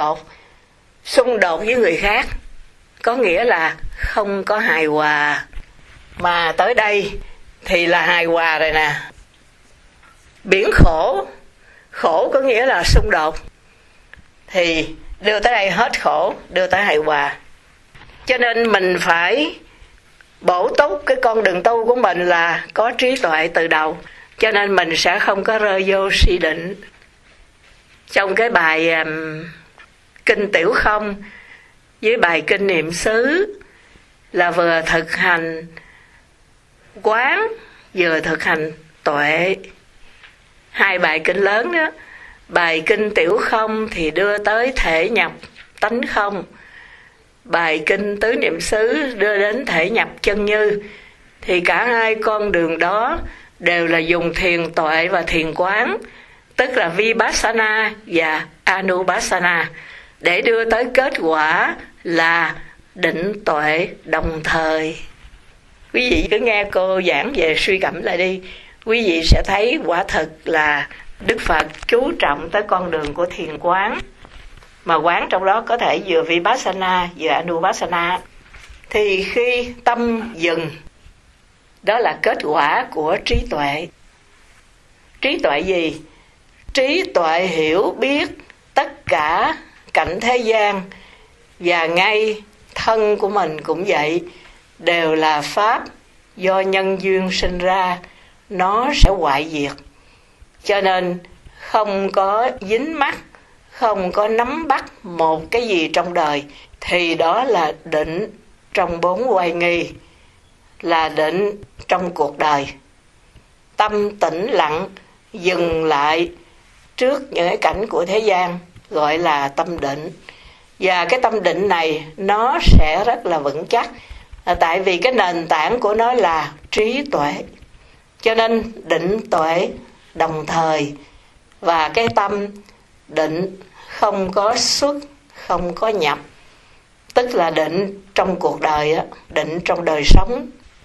đột với người khác, có nghĩa là không có hài hòa. Mà tới đây thì là hài hòa rồi nè. Biển khổ có nghĩa là xung đột, thì đưa tới đây hết khổ, đưa tới hài hòa. Cho nên mình phải bổ túc cái con đường tu của mình là có trí tuệ từ đầu, cho nên mình sẽ không có rơi vô si định. Trong cái bài kinh Tiểu Không với bài kinh Niệm xứ là vừa thực hành quán, vừa thực hành tuệ. Hai bài kinh lớn đó. Bài kinh Tiểu Không thì đưa tới thể nhập tánh không, bài kinh Tứ Niệm xứ đưa đến thể nhập chân như. Thì cả hai con đường đó đều là dùng thiền tuệ và thiền quán, tức là Vipassana và Anupassana, để đưa tới kết quả là định tuệ đồng thời. Quý vị cứ nghe cô giảng về suy gẫm lại đi, quý vị sẽ thấy quả thực là Đức Phật chú trọng tới con đường của thiền quán, mà quán trong đó có thể vừa Vipassana vừa Anupassana. Thì khi tâm dừng, đó là kết quả của trí tuệ. Trí tuệ gì? Trí tuệ hiểu biết tất cả cảnh thế gian, và ngay thân của mình cũng vậy, đều là pháp do nhân duyên sinh ra, nó sẽ hoại diệt. Cho nên không có dính mắc, không có nắm bắt một cái gì trong đời, thì đó là định trong 4 oai nghi, là định trong cuộc đời. Tâm tĩnh lặng, dừng lại trước những cái cảnh của thế gian, gọi là tâm định. Và cái tâm định này nó sẽ rất là vững chắc, tại vì cái nền tảng của nó là trí tuệ. Cho nên định tuệ đồng thời, và cái tâm định không có xuất, không có nhập, tức là định trong cuộc đời, định trong đời sống.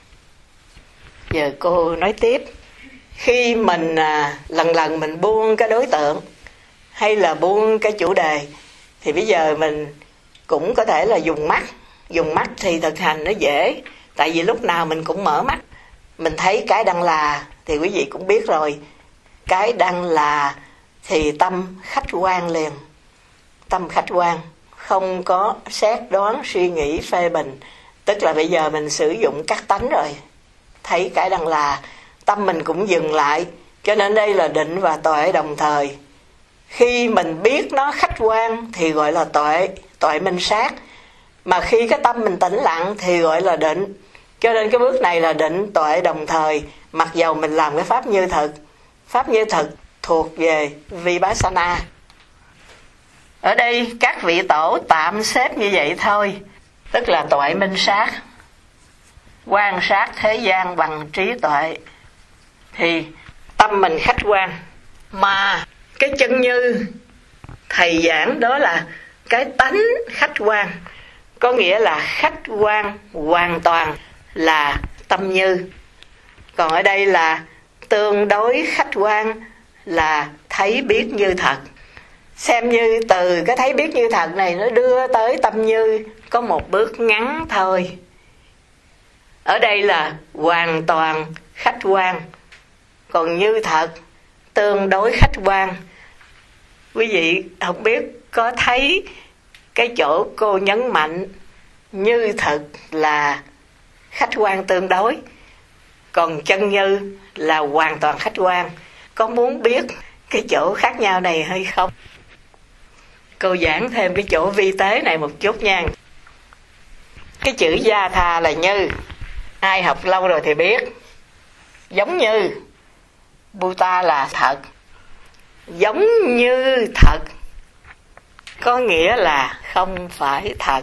Giờ cô nói tiếp. Khi mình lần mình buông cái đối tượng hay là buông cái chủ đề, thì bây giờ mình cũng có thể là dùng mắt. Dùng mắt thì thực hành nó dễ, tại vì lúc nào mình cũng mở mắt, mình thấy cái đang là thì quý vị cũng biết rồi. Cái đang là thì tâm khách quan liền. Tâm khách quan, không có xét đoán suy nghĩ phê bình. Tức là bây giờ mình sử dụng các tánh rồi, thấy cái đang là, tâm mình cũng dừng lại. Cho nên đây là định và tuệ đồng thời. Khi mình biết nó khách quan thì gọi là tuệ, tuệ minh sát. Mà khi cái tâm mình tĩnh lặng thì gọi là định. Cho nên cái bước này là định tuệ đồng thời, mặc dầu mình làm cái pháp như thực. Pháp như thực thuộc về Vipassana. Ở đây các vị tổ tạm xếp như vậy thôi, tức là tuệ minh sát, quan sát thế gian bằng trí tuệ. Thì tâm mình khách quan, mà cái chân như thầy giảng đó là cái tánh khách quan, có nghĩa là khách quan hoàn toàn là tâm như. Còn ở đây là tương đối khách quan, là thấy biết như thật. Xem như từ cái thấy biết như thật này nó đưa tới tâm như có một bước ngắn thôi. Ở đây là hoàn toàn khách quan, còn như thật tương đối khách quan. Quý vị không biết có thấy cái chỗ cô nhấn mạnh như thật là khách quan tương đối, còn chân như là hoàn toàn khách quan. Có muốn biết cái chỗ khác nhau này hay không? Cô giảng thêm cái chỗ vi tế này một chút nha. Cái chữ gia tha là như, ai học lâu rồi thì biết. Giống như, Buddha là thật. Giống như thật có nghĩa là không phải thật.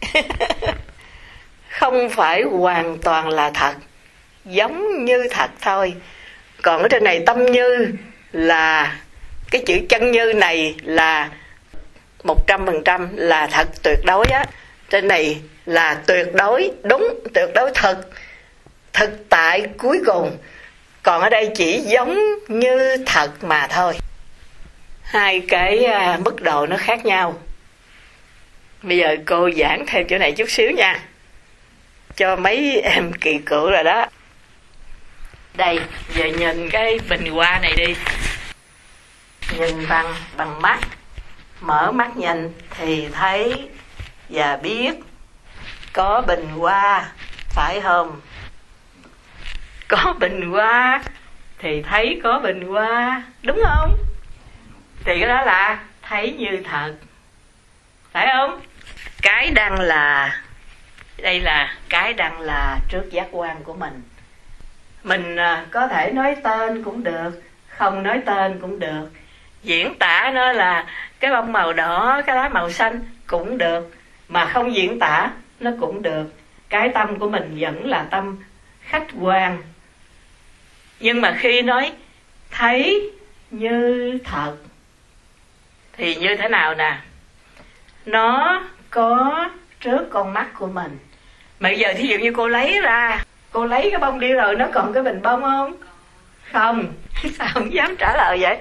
Không phải hoàn toàn là thật, giống như thật thôi. Còn ở trên này tâm như là Cái chữ chân như này là 100% là thật tuyệt đối á. Trên này là tuyệt đối đúng, tuyệt đối thực tại cuối cùng. Còn ở đây chỉ giống như thật mà thôi. Hai cái mức độ nó khác nhau. Bây giờ cô giảng thêm chỗ này chút xíu nha, cho mấy em kỳ cựu rồi đó. Đây, giờ nhìn cái bình hoa này đi. Nhìn bằng mắt, mở mắt nhìn thì thấy và biết có bình hoa, phải không? Có bình hoa thì thấy có bình hoa, đúng không? Thì cái đó là thấy như thật, phải không? Cái đang là, đây là cái đang là trước giác quan của mình. Mình có thể nói tên cũng được, không nói tên cũng được. Diễn tả nó là cái bông màu đỏ, cái lá màu xanh cũng được. Mà không diễn tả nó cũng được. Cái tâm của mình vẫn là tâm khách quan. Nhưng mà khi nói thấy như thật thì như thế nào nè? Nó có trước con mắt của mình. Mà bây giờ thí dụ như cô lấy ra, cô lấy cái bông đi rồi, nó còn cái bình bông không? Không. Sao không dám trả lời vậy?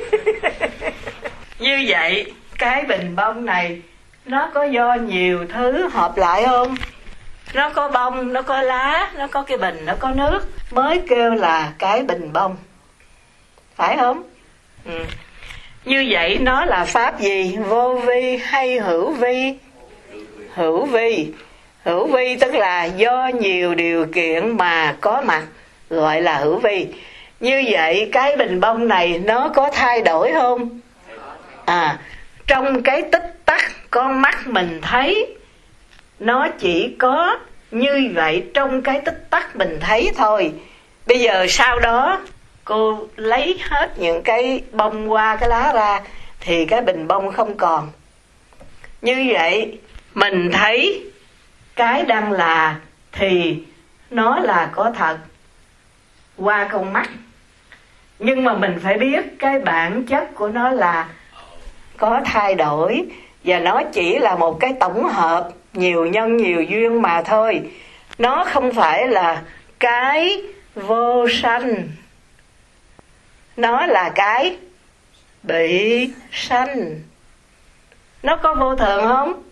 Như vậy cái bình bông này nó có do nhiều thứ hợp lại không? Nó có bông, nó có lá, nó có cái bình, nó có nước mới kêu là cái bình bông, phải không? Như vậy nó là pháp gì? Vô vi hay hữu vi? Hữu vi. Hữu vi tức là do nhiều điều kiện mà có mặt, gọi là hữu vi. Như vậy cái bình bông này nó có thay đổi không? Trong cái tích tắc con mắt mình thấy, nó chỉ có như vậy trong cái tích tắc mình thấy thôi. Bây giờ sau đó cô lấy hết những cái bông hoa, cái lá ra thì cái bình bông không còn. Như vậy mình thấy cái đang là thì nó là có thật qua con mắt. Nhưng mà mình phải biết cái bản chất của nó là có thay đổi, và nó chỉ là một cái tổng hợp nhiều nhân nhiều duyên mà thôi. Nó không phải là cái vô sanh, nó là cái bị sanh. Nó có vô thường không?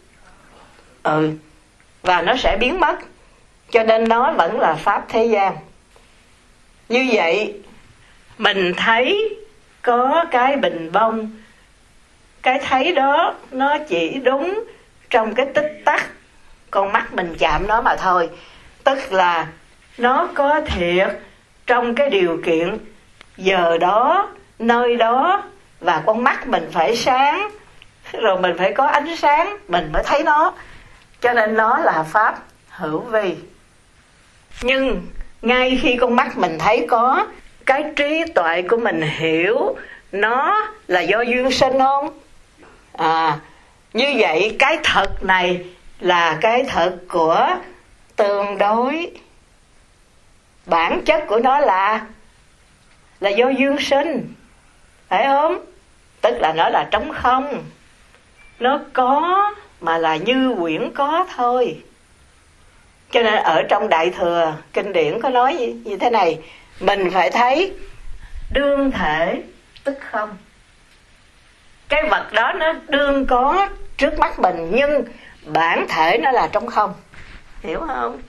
Và nó sẽ biến mất. Cho nên nó vẫn là pháp thế gian. Như vậy mình thấy có cái bình bông, cái thấy đó nó chỉ đúng trong cái tích tắc con mắt mình chạm nó mà thôi. Tức là nó có thiệt trong cái điều kiện giờ đó, nơi đó, và con mắt mình phải sáng, rồi mình phải có ánh sáng mình mới thấy nó. Cho nên nó là pháp hữu vi. Nhưng ngay khi con mắt mình thấy có, cái trí tuệ của mình hiểu nó là do duyên sinh không? Như vậy cái thật này là cái thật của tương đối. Bản chất của nó là do duyên sinh, phải không? Tức là nó là trống không. Nó có mà là như quyển có thôi. Cho nên ở trong Đại Thừa kinh điển có nói như thế này: mình phải thấy đương thể tức không. Cái vật đó nó đương có trước mắt mình, nhưng bản thể nó là trống không. Hiểu không?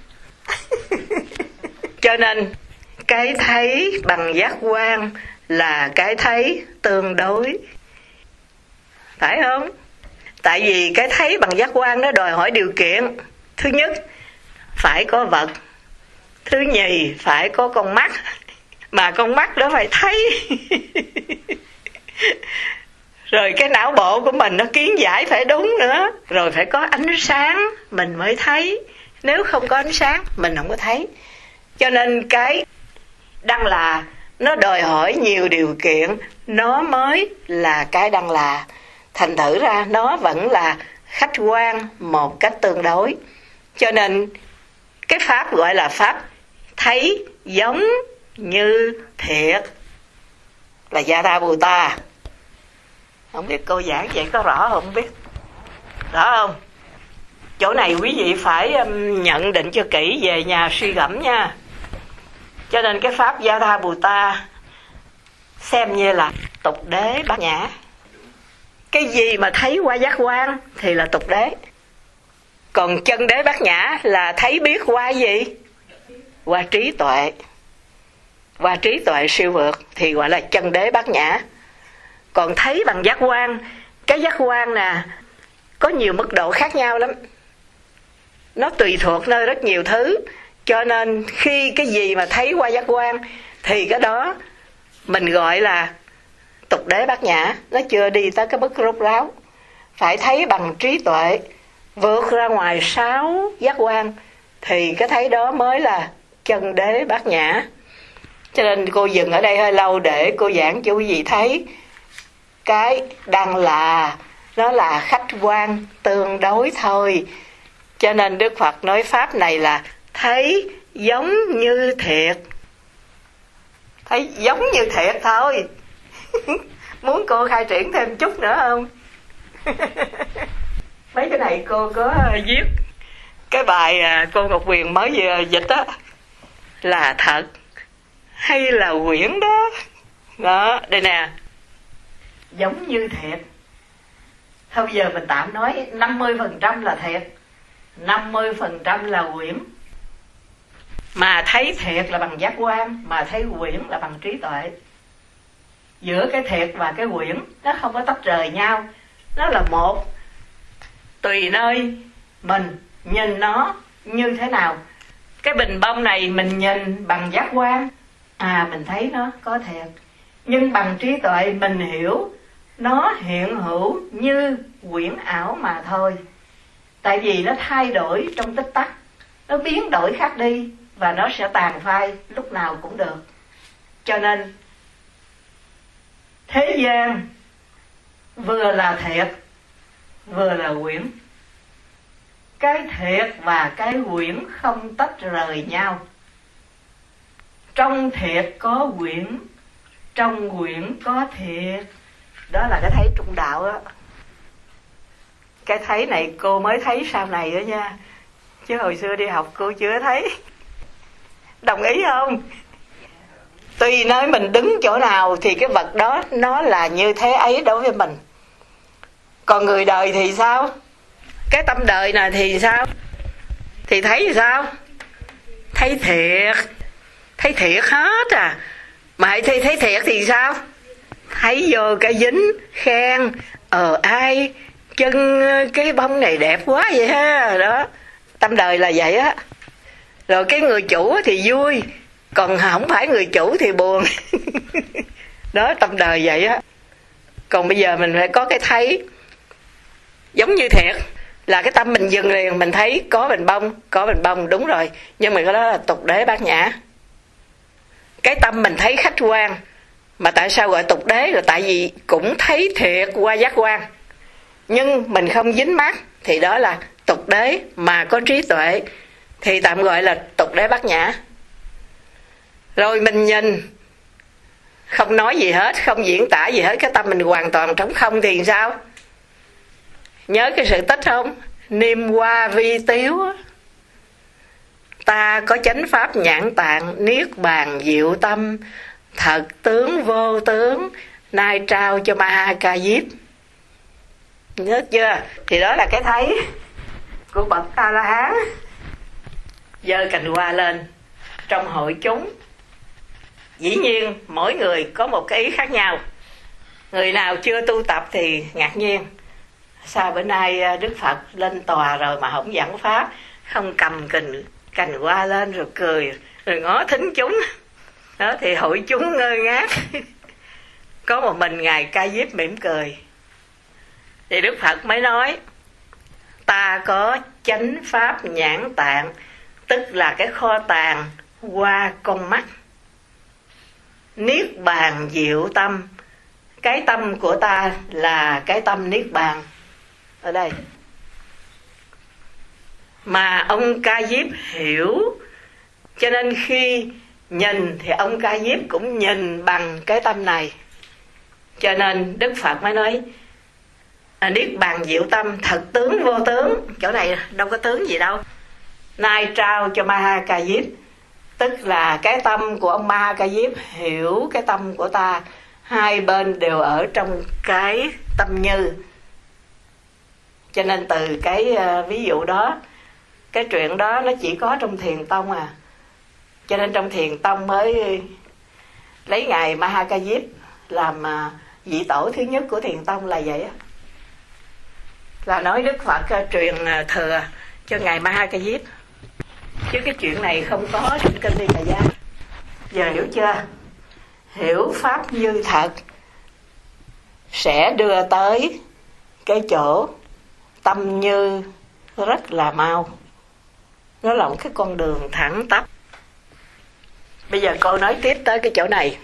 Cho nên cái thấy bằng giác quan là cái thấy tương đối, phải không? Tại vì cái thấy bằng giác quan nó đòi hỏi điều kiện. Thứ nhất, phải có vật. Thứ nhì, phải có con mắt. Mà con mắt đó phải thấy. Rồi cái não bộ của mình nó kiến giải phải đúng nữa. Rồi phải có ánh sáng mình mới thấy. Nếu không có ánh sáng mình không có thấy. Cho nên cái đang là nó đòi hỏi nhiều điều kiện, nó mới là cái đang là. Thành thử ra nó vẫn là khách quan một cách tương đối. Cho nên cái pháp gọi là pháp thấy giống như thiệt là Yatha Bhuta. Không biết cô giảng vậy có rõ không biết? Rõ không? Chỗ này quý vị phải nhận định cho kỹ, về nhà suy gẫm nha. Cho nên cái pháp Gia Bồ Tát xem như là tục đế bát nhã. Cái gì mà thấy qua giác quan thì là tục đế. Còn chân đế bát nhã là thấy biết qua gì? Qua trí tuệ. Qua trí tuệ siêu vượt thì gọi là chân đế bát nhã. Còn thấy bằng giác quan, cái giác quan nè có nhiều mức độ khác nhau lắm. Nó tùy thuộc nơi rất nhiều thứ. Cho nên khi cái gì mà thấy qua giác quan thì cái đó mình gọi là tục đế bát nhã. Nó chưa đi tới cái mức rốt ráo. Phải thấy bằng trí tuệ, vượt ra ngoài 6 giác quan thì cái thấy đó mới là chân đế bát nhã. Cho nên cô dừng ở đây hơi lâu để cô giảng cho quý vị thấy cái đang là nó là khách quan tương đối thôi. Cho nên Đức Phật nói pháp này là thấy giống như thiệt. Thấy giống như thiệt thôi. Muốn cô khai triển thêm chút nữa không? Mấy cái này cô có viết cái bài cô Ngọc Quyền mới vừa dịch á, là thật hay là quyển đó. Đó, đây nè. Giống như thiệt. Thôi bây giờ mình tạm nói 50% là thiệt, 50% là quyển. Mà thấy thiệt là bằng giác quan, mà thấy quyển là bằng trí tuệ. Giữa cái thiệt và cái quyển nó không có tách rời nhau, nó là một. Tùy nơi mình nhìn nó như thế nào. Cái bình bông này mình nhìn bằng giác quan, mình thấy nó có thiệt. Nhưng bằng trí tuệ mình hiểu nó hiện hữu như quyển ảo mà thôi. Tại vì nó thay đổi trong tích tắc, nó biến đổi khác đi, và nó sẽ tàn phai lúc nào cũng được. Cho nên thế gian vừa là thiệt, vừa là quyển. Cái thiệt và cái quyển không tách rời nhau. Trong thiệt có quyển, trong quyển có thiệt. Đó là cái thấy trung đạo đó. Cái thấy này cô mới thấy sau này đó nha, chứ hồi xưa đi học cô chưa thấy. Đồng ý không? Tùy nơi mình đứng chỗ nào thì cái vật đó nó là như thế ấy đối với mình. Còn người đời thì sao? Cái tâm đời này thì sao? Thì thấy thì sao? Thấy thiệt. Thấy thiệt hết à. Mà hãy thấy thiệt thì sao? Thấy vô cái dính, khen, ai chân cái bông này đẹp quá vậy ha. Đó, tâm đời là vậy á. Rồi cái người chủ thì vui, còn không phải người chủ thì buồn. Đó, tâm đời vậy á. Còn bây giờ mình phải có cái thấy giống như thiệt, là cái tâm mình dừng liền, mình thấy có bình bông, đúng rồi. Nhưng mà cái đó là tục đế bát nhã. Cái tâm mình thấy khách quan. Mà tại sao gọi tục đế? Là tại vì cũng thấy thiệt qua giác quan, nhưng mình không dính mắc, thì đó là tục đế. Mà có trí tuệ thì tạm gọi là tục đế bát nhã. Rồi mình nhìn, không nói gì hết, không diễn tả gì hết, cái tâm mình hoàn toàn trống không thì sao? Nhớ cái sự tích không? Niêm hoa vi tiếu. Ta có chánh pháp nhãn tạng, niết bàn diệu tâm, thật tướng vô tướng, nay trao cho Ma Ca Diếp. Nhớ chưa? Thì đó là cái thấy của bậc A La Hán. Giơ cành hoa lên trong hội chúng, dĩ nhiên mỗi người có một cái ý khác nhau. Người nào chưa tu tập thì ngạc nhiên, sao bữa nay Đức Phật lên tòa rồi mà không giảng pháp, không cầm cành hoa lên rồi cười, rồi ngó thính chúng. Đó thì hội chúng ngơ ngác. Có một mình Ngài Ca Diếp mỉm cười. Thì Đức Phật mới nói, ta có chánh pháp nhãn tạng, tức là cái kho tàng qua con mắt. Niết bàn diệu tâm, cái tâm của ta là cái tâm niết bàn. Ở đây mà ông Ca Diếp hiểu, cho nên khi nhìn thì ông Ca Diếp cũng nhìn bằng cái tâm này. Cho nên Đức Phật mới nói, Niết bàn diệu tâm, thật tướng vô tướng. Chỗ này đâu có tướng gì đâu. Nay trao cho Ma Ca Diếp, tức là cái tâm của ông Ma Ca Diếp hiểu cái tâm của ta, hai bên đều ở trong cái tâm như. Cho nên từ cái ví dụ đó, cái chuyện đó nó chỉ có trong Thiền Tông à. Cho nên trong Thiền Tông mới lấy ngài Ma Ca Diếp làm vị tổ thứ nhất của Thiền Tông là vậy á. Là nói Đức Phật truyền thừa cho ngài Ma Ca Diếp, chứ cái chuyện này không có trong kinh Ly Cà Giá. Giờ hiểu chưa? Hiểu pháp như thật sẽ đưa tới cái chỗ tâm như rất là mau. Nó là một cái con đường thẳng tắp. Bây giờ cô nói tiếp tới cái chỗ này.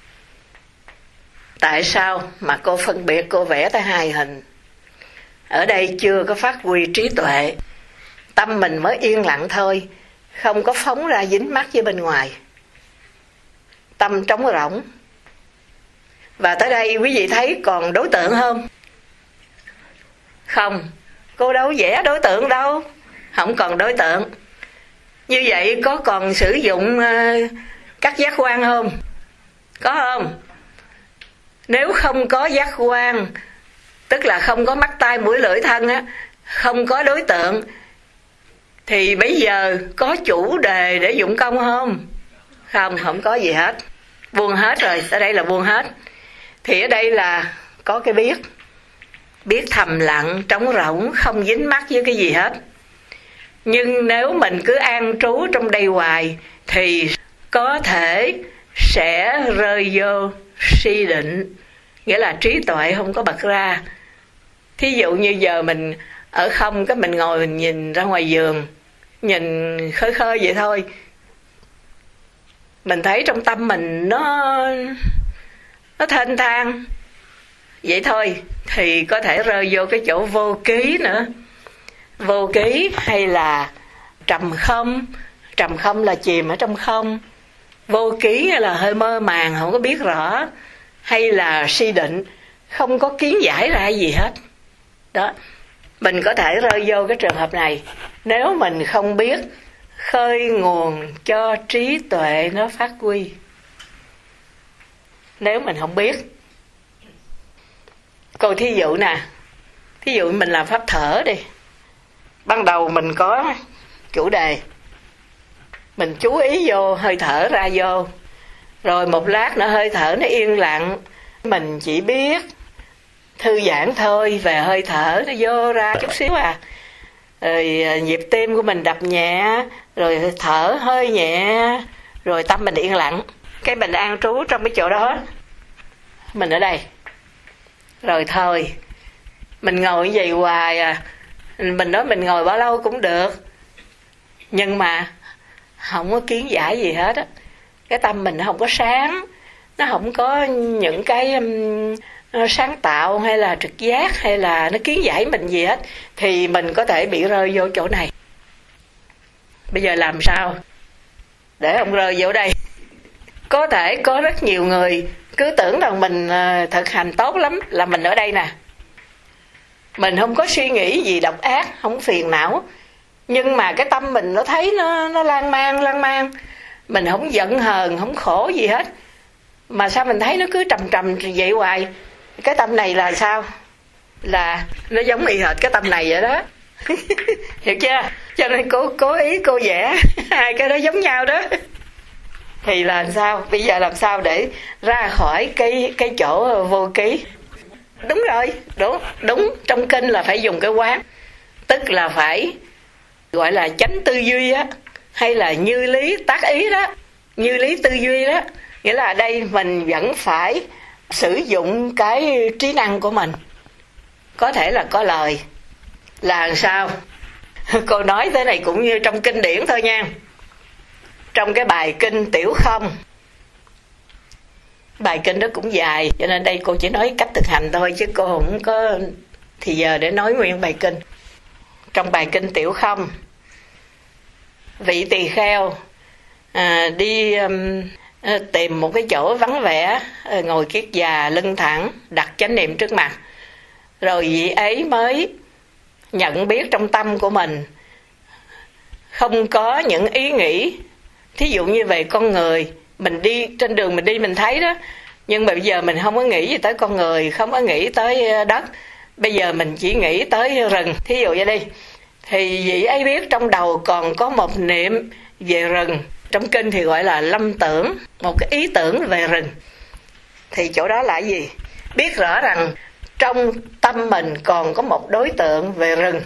Tại sao mà cô phân biệt, cô vẽ tới hai hình? Ở đây chưa có phát huy trí tuệ, tâm mình mới yên lặng thôi, không có phóng ra dính mắc với bên ngoài, tâm trống rỗng. Và tới đây quý vị thấy còn đối tượng không? Không, cô đâu vẽ đối tượng đâu, không còn đối tượng. Như vậy có còn sử dụng các giác quan không? Có không? Nếu không có giác quan, tức là không có mắt tai mũi lưỡi thân á, không có đối tượng, thì bây giờ có chủ đề để dụng công không? Không, không có gì hết. Buông hết rồi, ở đây là buông hết. Thì ở đây là có cái biết thầm lặng, trống rỗng, không dính mắc với cái gì hết. Nhưng nếu mình cứ an trú trong đây hoài thì có thể sẽ rơi vô si định, nghĩa là trí tuệ không có bật ra. Thí dụ như giờ mình ở không, cái mình ngồi mình nhìn ra ngoài vườn, nhìn khơi khơi vậy thôi, mình thấy trong tâm mình nó thênh thang vậy thôi, thì có thể rơi vô cái chỗ vô ký nữa. Vô ký hay là trầm không là chìm ở trong không. Vô ký là hơi mơ màng, không có biết rõ. Hay là si định, không có kiến giải ra gì hết. Đó, mình có thể rơi vô cái trường hợp này nếu mình không biết khơi nguồn cho trí tuệ nó phát huy. Nếu mình không biết. Cô thí dụ nè, thí dụ mình làm pháp thở đi. Ban đầu mình có chủ đề, mình chú ý vô hơi thở ra vô, rồi một lát nữa hơi thở nó yên lặng, mình chỉ biết thư giãn thôi về hơi thở nó vô ra chút xíu à. Rồi nhịp tim của mình đập nhẹ, rồi thở hơi nhẹ, rồi tâm mình yên lặng. Cái mình an trú trong cái chỗ đó, mình ở đây. Rồi thôi, mình ngồi như vậy hoài à. Mình nói mình ngồi bao lâu cũng được, nhưng mà không có kiến giải gì hết á. Cái tâm mình nó không có sáng, nó không có những cái sáng tạo hay là trực giác hay là nó kiến giải mình gì hết, thì mình có thể bị rơi vô chỗ này. Bây giờ làm sao để không rơi vô đây? Có thể có rất nhiều người cứ tưởng rằng mình thực hành tốt lắm là mình ở đây nè, mình không có suy nghĩ gì độc ác, không phiền não, nhưng mà cái tâm mình nó thấy nó lan man, mình không giận hờn, không khổ gì hết, mà sao mình thấy nó cứ trầm vậy hoài. Cái tâm này là sao? Là nó giống y hệt cái tâm này vậy đó. Hiểu chưa? Cho nên cố ý cô vẽ hai cái đó giống nhau đó. Thì làm sao? Bây giờ làm sao để ra khỏi cái chỗ vô ký? Đúng rồi, đúng. Trong kinh là phải dùng cái quán, tức là phải gọi là chánh tư duy á, hay là như lý tác ý đó, như lý tư duy đó. Nghĩa là ở đây mình vẫn phải sử dụng cái trí năng của mình. Có thể là có lời là làm sao? Cô nói thế này cũng như trong kinh điển thôi nha. Trong cái bài kinh Tiểu Không, bài kinh đó cũng dài, cho nên đây cô chỉ nói cách thực hành thôi, chứ cô không có thì giờ để nói nguyên bài kinh. Trong bài kinh Tiểu Không, vị tỳ kheo đi tìm một cái chỗ vắng vẻ, ngồi kiết già lưng thẳng, đặt chánh niệm trước mặt, Rồi vị ấy mới nhận biết trong tâm của mình không có những ý nghĩ, thí dụ như về con người, mình đi trên đường mình đi mình thấy đó, nhưng mà bây giờ mình không có nghĩ gì tới con người, không có nghĩ tới đất, bây giờ mình chỉ nghĩ tới rừng, thí dụ vậy đi. Thì vị ấy biết trong đầu còn có một niệm về rừng, trong kinh thì gọi là lâm tưởng, một cái ý tưởng về rừng. Thì chỗ đó là gì? Biết rõ rằng trong tâm mình còn có một đối tượng về rừng.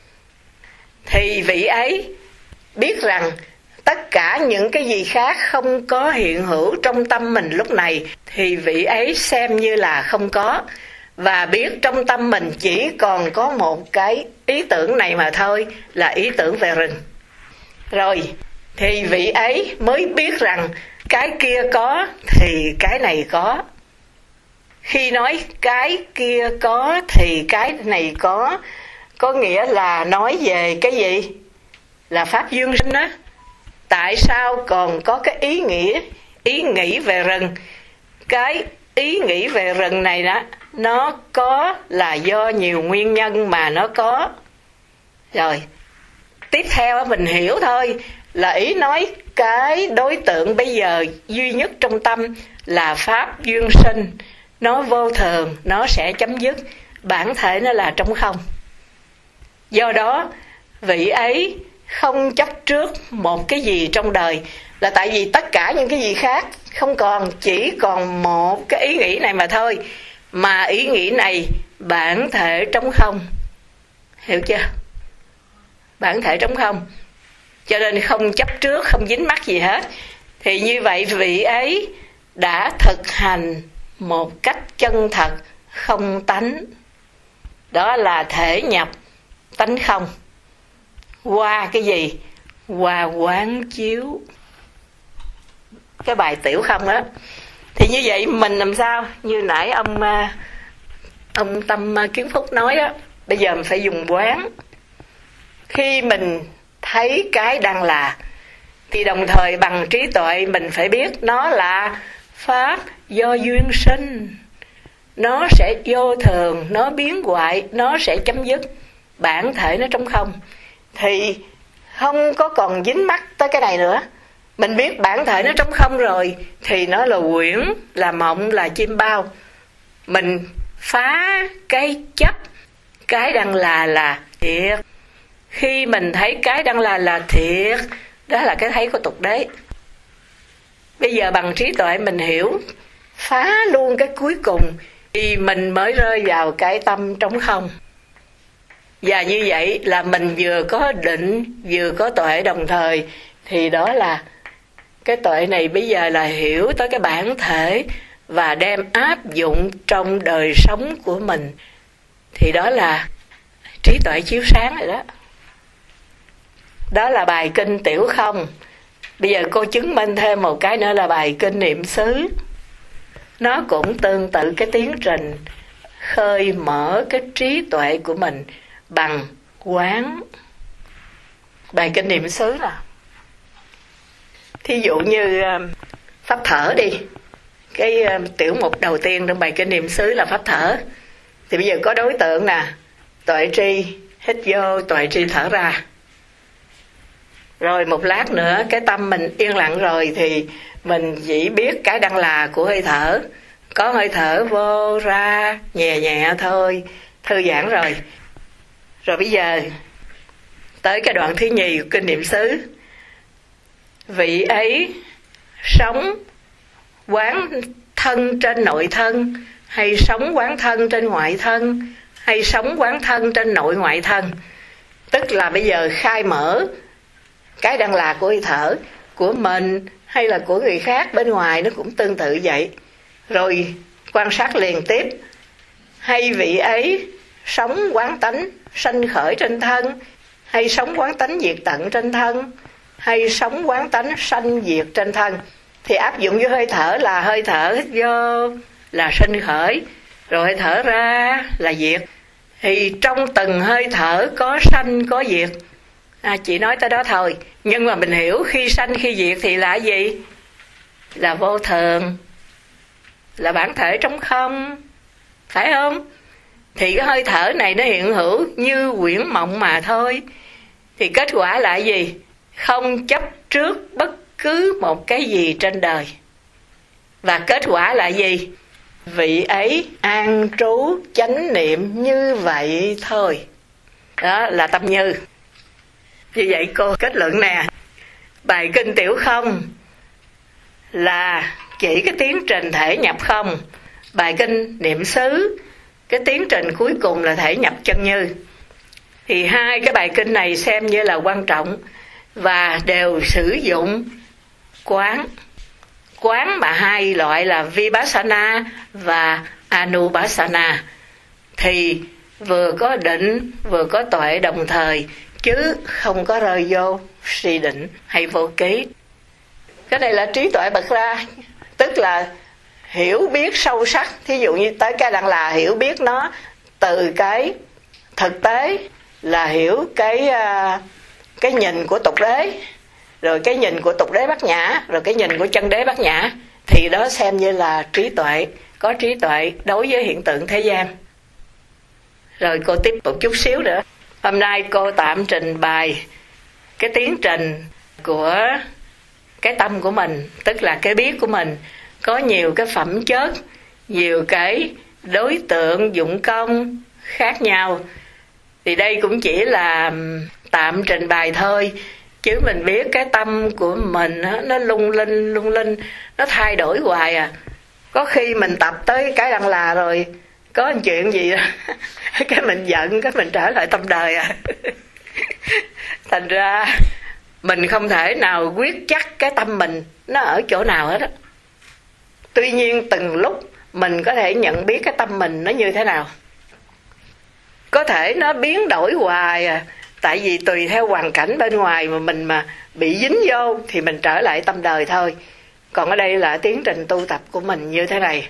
Thì vị ấy biết rằng tất cả những cái gì khác không có hiện hữu trong tâm mình lúc này, thì vị ấy xem như là không có, và biết trong tâm mình chỉ còn có một cái ý tưởng này mà thôi, là ý tưởng về rừng. Rồi thì vị ấy mới biết rằng cái kia có thì cái này có. Khi nói cái kia có thì cái này có nghĩa là nói về cái gì? Là pháp duyên sinh đó. Tại sao còn có cái ý nghĩ về rừng? Cái ý nghĩ về rừng này đó, nó có là do nhiều nguyên nhân mà nó có. Rồi tiếp theo mình hiểu thôi, là ý nói cái đối tượng bây giờ duy nhất trong tâm là pháp duyên sinh. Nó vô thường, nó sẽ chấm dứt, bản thể nó là trống không. Do đó vị ấy không chấp trước một cái gì trong đời, là tại vì tất cả những cái gì khác không còn, chỉ còn một cái ý nghĩ này mà thôi, mà ý nghĩ này bản thể trống không. Hiểu chưa? Bản thể trống không, cho nên không chấp trước, không dính mắc gì hết. Thì như vậy vị ấy đã thực hành một cách chân thật không tánh, đó là thể nhập tánh không qua cái gì? Qua quán chiếu cái bài tiểu không đó. Thì như vậy mình làm sao? Như nãy ông Tâm Kiến Phúc nói đó, bây giờ mình phải dùng quán. Khi mình thấy cái đang là, thì đồng thời bằng trí tuệ mình phải biết nó là pháp do duyên sinh, nó sẽ vô thường, nó biến hoại, nó sẽ chấm dứt, bản thể nó trống không. Thì không có còn dính mắc tới cái này nữa. Mình biết bản thể nó trống không rồi, thì nó là quyển, là mộng, là chim bao. Mình phá cái chấp cái đang là thiệt. Khi mình thấy cái đang là thiệt, đó là cái thấy của tục đế. Bây giờ bằng trí tuệ mình hiểu, phá luôn cái cuối cùng, thì mình mới rơi vào cái tâm trống không. Và như vậy là mình vừa có định, vừa có tuệ đồng thời. Thì đó là cái tuệ này bây giờ là hiểu tới cái bản thể và đem áp dụng trong đời sống của mình. Thì đó là trí tuệ chiếu sáng rồi đó. Đó là bài kinh tiểu không. Bây giờ cô chứng minh thêm một cái nữa là bài kinh niệm xứ. Nó cũng tương tự cái tiến trình khơi mở cái trí tuệ của mình bằng quán. Bài kinh niệm xứ là thí dụ như pháp thở đi. Cái tiểu mục đầu tiên trong bài kinh niệm xứ là pháp thở. Thì bây giờ có đối tượng nè, tuệ tri hít vô, tuệ tri thở ra. Rồi một lát nữa cái tâm mình yên lặng rồi, thì mình chỉ biết cái đang là của hơi thở. Có hơi thở vô ra nhẹ nhẹ thôi, thư giãn rồi. Rồi bây giờ tới cái đoạn thứ nhì của kinh niệm xứ. Vị ấy sống quán thân trên nội thân, hay sống quán thân trên ngoại thân, hay sống quán thân trên nội ngoại thân. Tức là bây giờ khai mở cái đang là của hơi thở, của mình hay là của người khác bên ngoài, nó cũng tương tự vậy. Rồi quan sát liền tiếp. Hay vị ấy sống quán tánh sanh khởi trên thân, hay sống quán tánh diệt tận trên thân, hay sống quán tánh sanh diệt trên thân. Thì áp dụng với hơi thở là hơi thở hít vô là sinh khởi, rồi hơi thở ra là diệt. Thì trong từng hơi thở có sanh có diệt. Chỉ nói tới đó thôi. Nhưng mà mình hiểu khi sanh khi diệt thì là gì? Là vô thường, là bản thể trống không, phải không? thì cái hơi thở này nó hiện hữu như quyển mộng mà thôi. Thì kết quả là gì? Không chấp trước bất cứ một cái gì trên đời. Và kết quả là gì? Vị ấy an trú chánh niệm như vậy thôi. Đó là tâm như. Như vậy cô kết luận nè, bài kinh Tiểu Không là chỉ cái tiến trình thể nhập không. Bài kinh Niệm xứ, cái tiến trình cuối cùng là thể nhập chân như. Thì hai cái bài kinh này xem như là quan trọng và đều sử dụng quán. Quán mà hai loại là Vipassana và Anupassana. Thì vừa có định vừa có tuệ đồng thời, chứ không có rơi vô si định hay vô ký. Cái này là trí tuệ bậc ra, tức là hiểu biết sâu sắc. Thí dụ như tới cái Đăng là hiểu biết nó từ cái thực tế, là hiểu cái nhìn của tục đế, rồi cái nhìn của tục đế bát nhã, rồi cái nhìn của chân đế bát nhã. Thì đó xem như là trí tuệ, có trí tuệ đối với hiện tượng thế gian. Rồi cô tiếp một chút xíu nữa. Hôm nay cô tạm trình bày cái tiến trình của cái tâm của mình, tức là cái biết của mình, có nhiều cái phẩm chất, nhiều cái đối tượng dụng công khác nhau. Thì đây cũng chỉ là tạm trình bày thôi, chứ mình biết cái tâm của mình nó lung linh, nó thay đổi hoài à. Có khi mình tập tới cái Đăng là rồi có một chuyện gì đó cái mình giận, cái mình trở lại tâm đời à. Thành ra mình không thể nào quyết chắc cái tâm mình nó ở chỗ nào hết á. Tuy nhiên từng lúc mình có thể nhận biết cái tâm mình nó như thế nào. Có thể nó biến đổi hoài à, tại vì tùy theo hoàn cảnh bên ngoài mà mình mà bị dính vô thì mình trở lại tâm đời thôi. Còn ở đây là tiến trình tu tập của mình như thế này.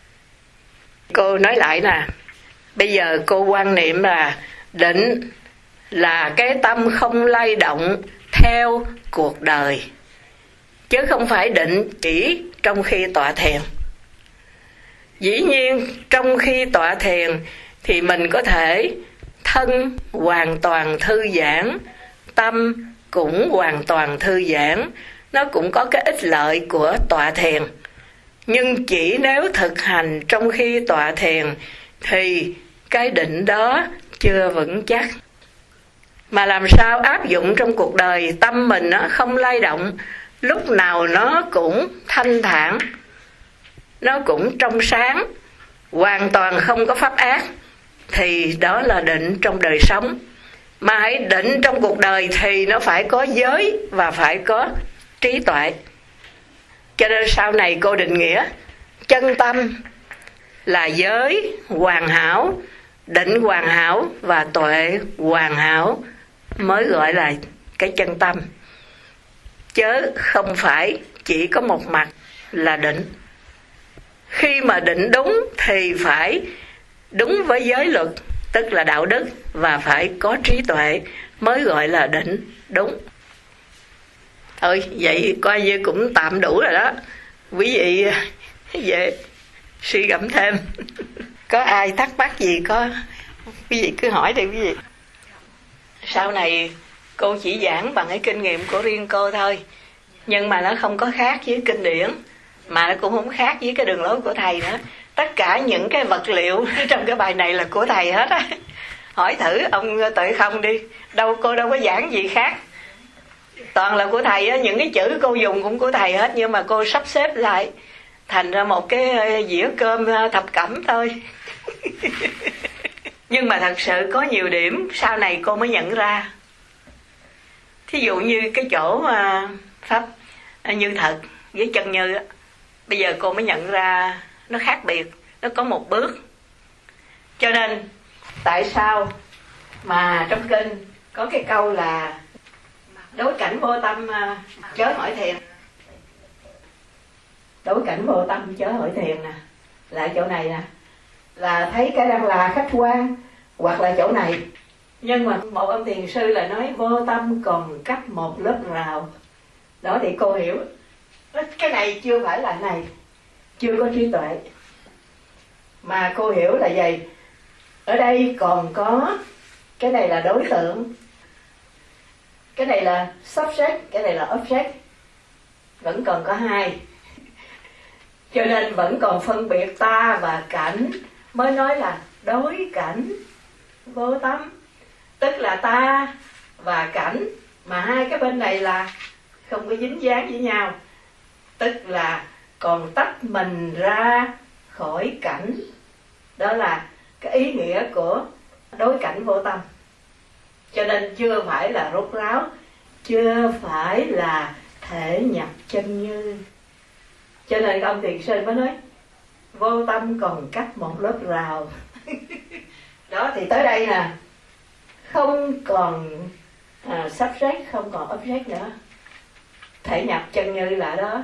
Cô nói lại nè, bây giờ cô quan niệm là định là cái tâm không lay động theo cuộc đời, chứ không phải định chỉ trong khi tọa thiền. Dĩ nhiên trong khi tọa thiền thì mình có thể thân hoàn toàn thư giãn, tâm cũng hoàn toàn thư giãn, nó cũng có cái ích lợi của tọa thiền. Nhưng chỉ nếu thực hành trong khi tọa thiền thì cái định đó chưa vững chắc. Mà làm sao áp dụng trong cuộc đời, tâm mình nó không lay động, lúc nào nó cũng thanh thản, nó cũng trong sáng, hoàn toàn không có pháp ác, thì đó là định trong đời sống. Mà hãy định trong cuộc đời thì nó phải có giới và phải có trí tuệ. Cho nên sau này cô định nghĩa chân tâm là giới hoàn hảo, định hoàn hảo và tuệ hoàn hảo mới gọi là cái chân tâm, chớ không phải chỉ có một mặt là định. Khi mà định đúng thì phải đúng với giới luật, tức là đạo đức, và phải có trí tuệ mới gọi là định đúng. Thôi vậy coi như cũng tạm đủ rồi đó. Quý vị về suy gẫm thêm. Có ai thắc mắc gì có quý vị cứ hỏi đi quý vị. Sau này cô chỉ giảng bằng cái kinh nghiệm của riêng cô thôi, nhưng mà nó không có khác với kinh điển, mà nó cũng không khác với cái đường lối của thầy nữa. Tất cả những cái vật liệu trong cái bài này là của thầy hết á. Hỏi thử ông Tuệ Không đi, cô đâu có giảng gì khác, toàn là của thầy á. Những cái chữ cô dùng cũng của thầy hết, nhưng mà cô sắp xếp lại thành ra một cái dĩa cơm thập cẩm thôi. Nhưng mà thật sự có nhiều điểm sau này cô mới nhận ra. Thí dụ như cái chỗ pháp như thật với chân như á, bây giờ cô mới nhận ra nó khác biệt, nó có một bước. Cho nên tại sao mà trong kinh có cái câu là đối cảnh vô tâm chớ hỏi thiền. Đối cảnh vô tâm chớ hỏi thiền nè, là chỗ này nè, là thấy cái đang là khách quan, hoặc là chỗ này. Nhưng mà một ông thiền sư là nói vô tâm còn cách một lớp rào. Đó thì cô hiểu cái này chưa phải là này, chưa có trí tuệ. Mà cô hiểu là gì? Ở đây còn có cái này là đối tượng, cái này là subject, cái này là object, vẫn còn có hai. Cho nên vẫn còn phân biệt ta và cảnh, mới nói là đối cảnh vô tâm. Tức là ta và cảnh, mà hai cái bên này là không có dính dáng với nhau, tức là còn tách mình ra khỏi cảnh. Đó là cái ý nghĩa của đối cảnh vô tâm. Cho nên chưa phải là rốt ráo, chưa phải là thể nhập chân như. Cho nên ông Thiền Sư mới nói vô tâm còn cách một lớp rào. Đó, thì tới đây nè, không còn subject, không còn object nữa, thể nhập chân như là đó.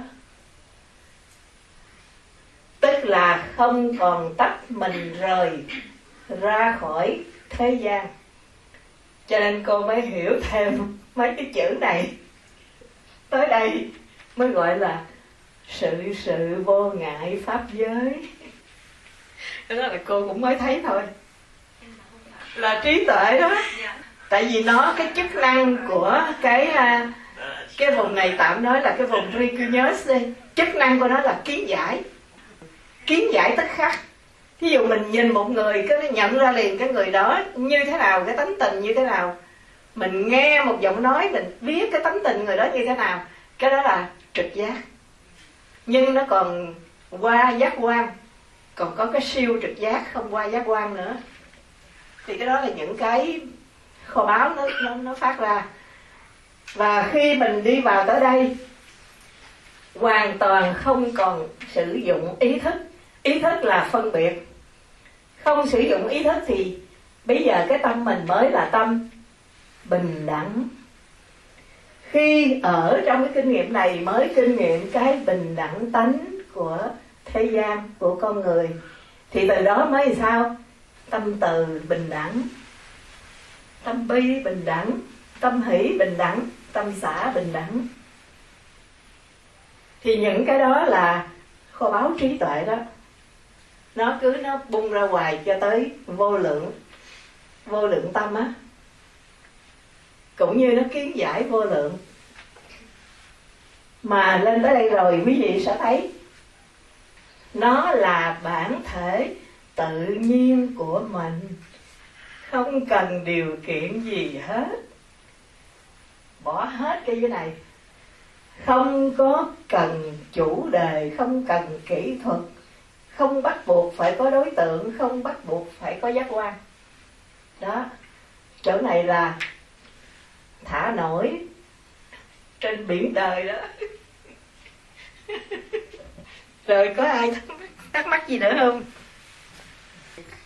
Tức là không còn tách mình rời ra khỏi thế gian. Cho nên cô mới hiểu thêm mấy cái chữ này. Tới đây mới gọi là sự vô ngại pháp giới. Đó là cô cũng mới thấy thôi, là trí tuệ đó. Tại vì nó cái chức năng của cái vùng này tạm nói là cái vùng precuneus đi, chức năng của nó là kiến giải. Kiến giải tức khắc. Ví dụ mình nhìn một người, cái nó nhận ra liền cái người đó như thế nào, cái tánh tình như thế nào. Mình nghe một giọng nói, mình biết cái tánh tình người đó như thế nào. Cái đó là trực giác. Nhưng nó còn qua giác quan, còn có cái siêu trực giác không qua giác quan nữa. Thì cái đó là những cái kho báu nó phát ra. Và khi mình đi vào tới đây, hoàn toàn không còn sử dụng ý thức. Ý thức là phân biệt. Không sử dụng ý thức thì bây giờ cái tâm mình mới là tâm bình đẳng. Khi ở trong cái kinh nghiệm này mới kinh nghiệm cái bình đẳng tánh của thế gian, của con người. Thì từ đó mới sao? Tâm từ bình đẳng, tâm bi bình đẳng, tâm hỷ bình đẳng, tâm xả bình đẳng. Thì những cái đó là kho báu trí tuệ đó. Nó bung ra hoài cho tới vô lượng tâm á. Cũng như nó kiến giải vô lượng. Mà lên tới đây rồi quý vị sẽ thấy nó là bản thể tự nhiên của mình, không cần điều kiện gì hết. Bỏ hết cái dưới này. Không có cần chủ đề, không cần kỹ thuật, không bắt buộc phải có đối tượng, không bắt buộc phải có giác quan. Đó, chỗ này là thả nổi trên biển đời đó. Rồi có ai thắc mắc gì nữa không?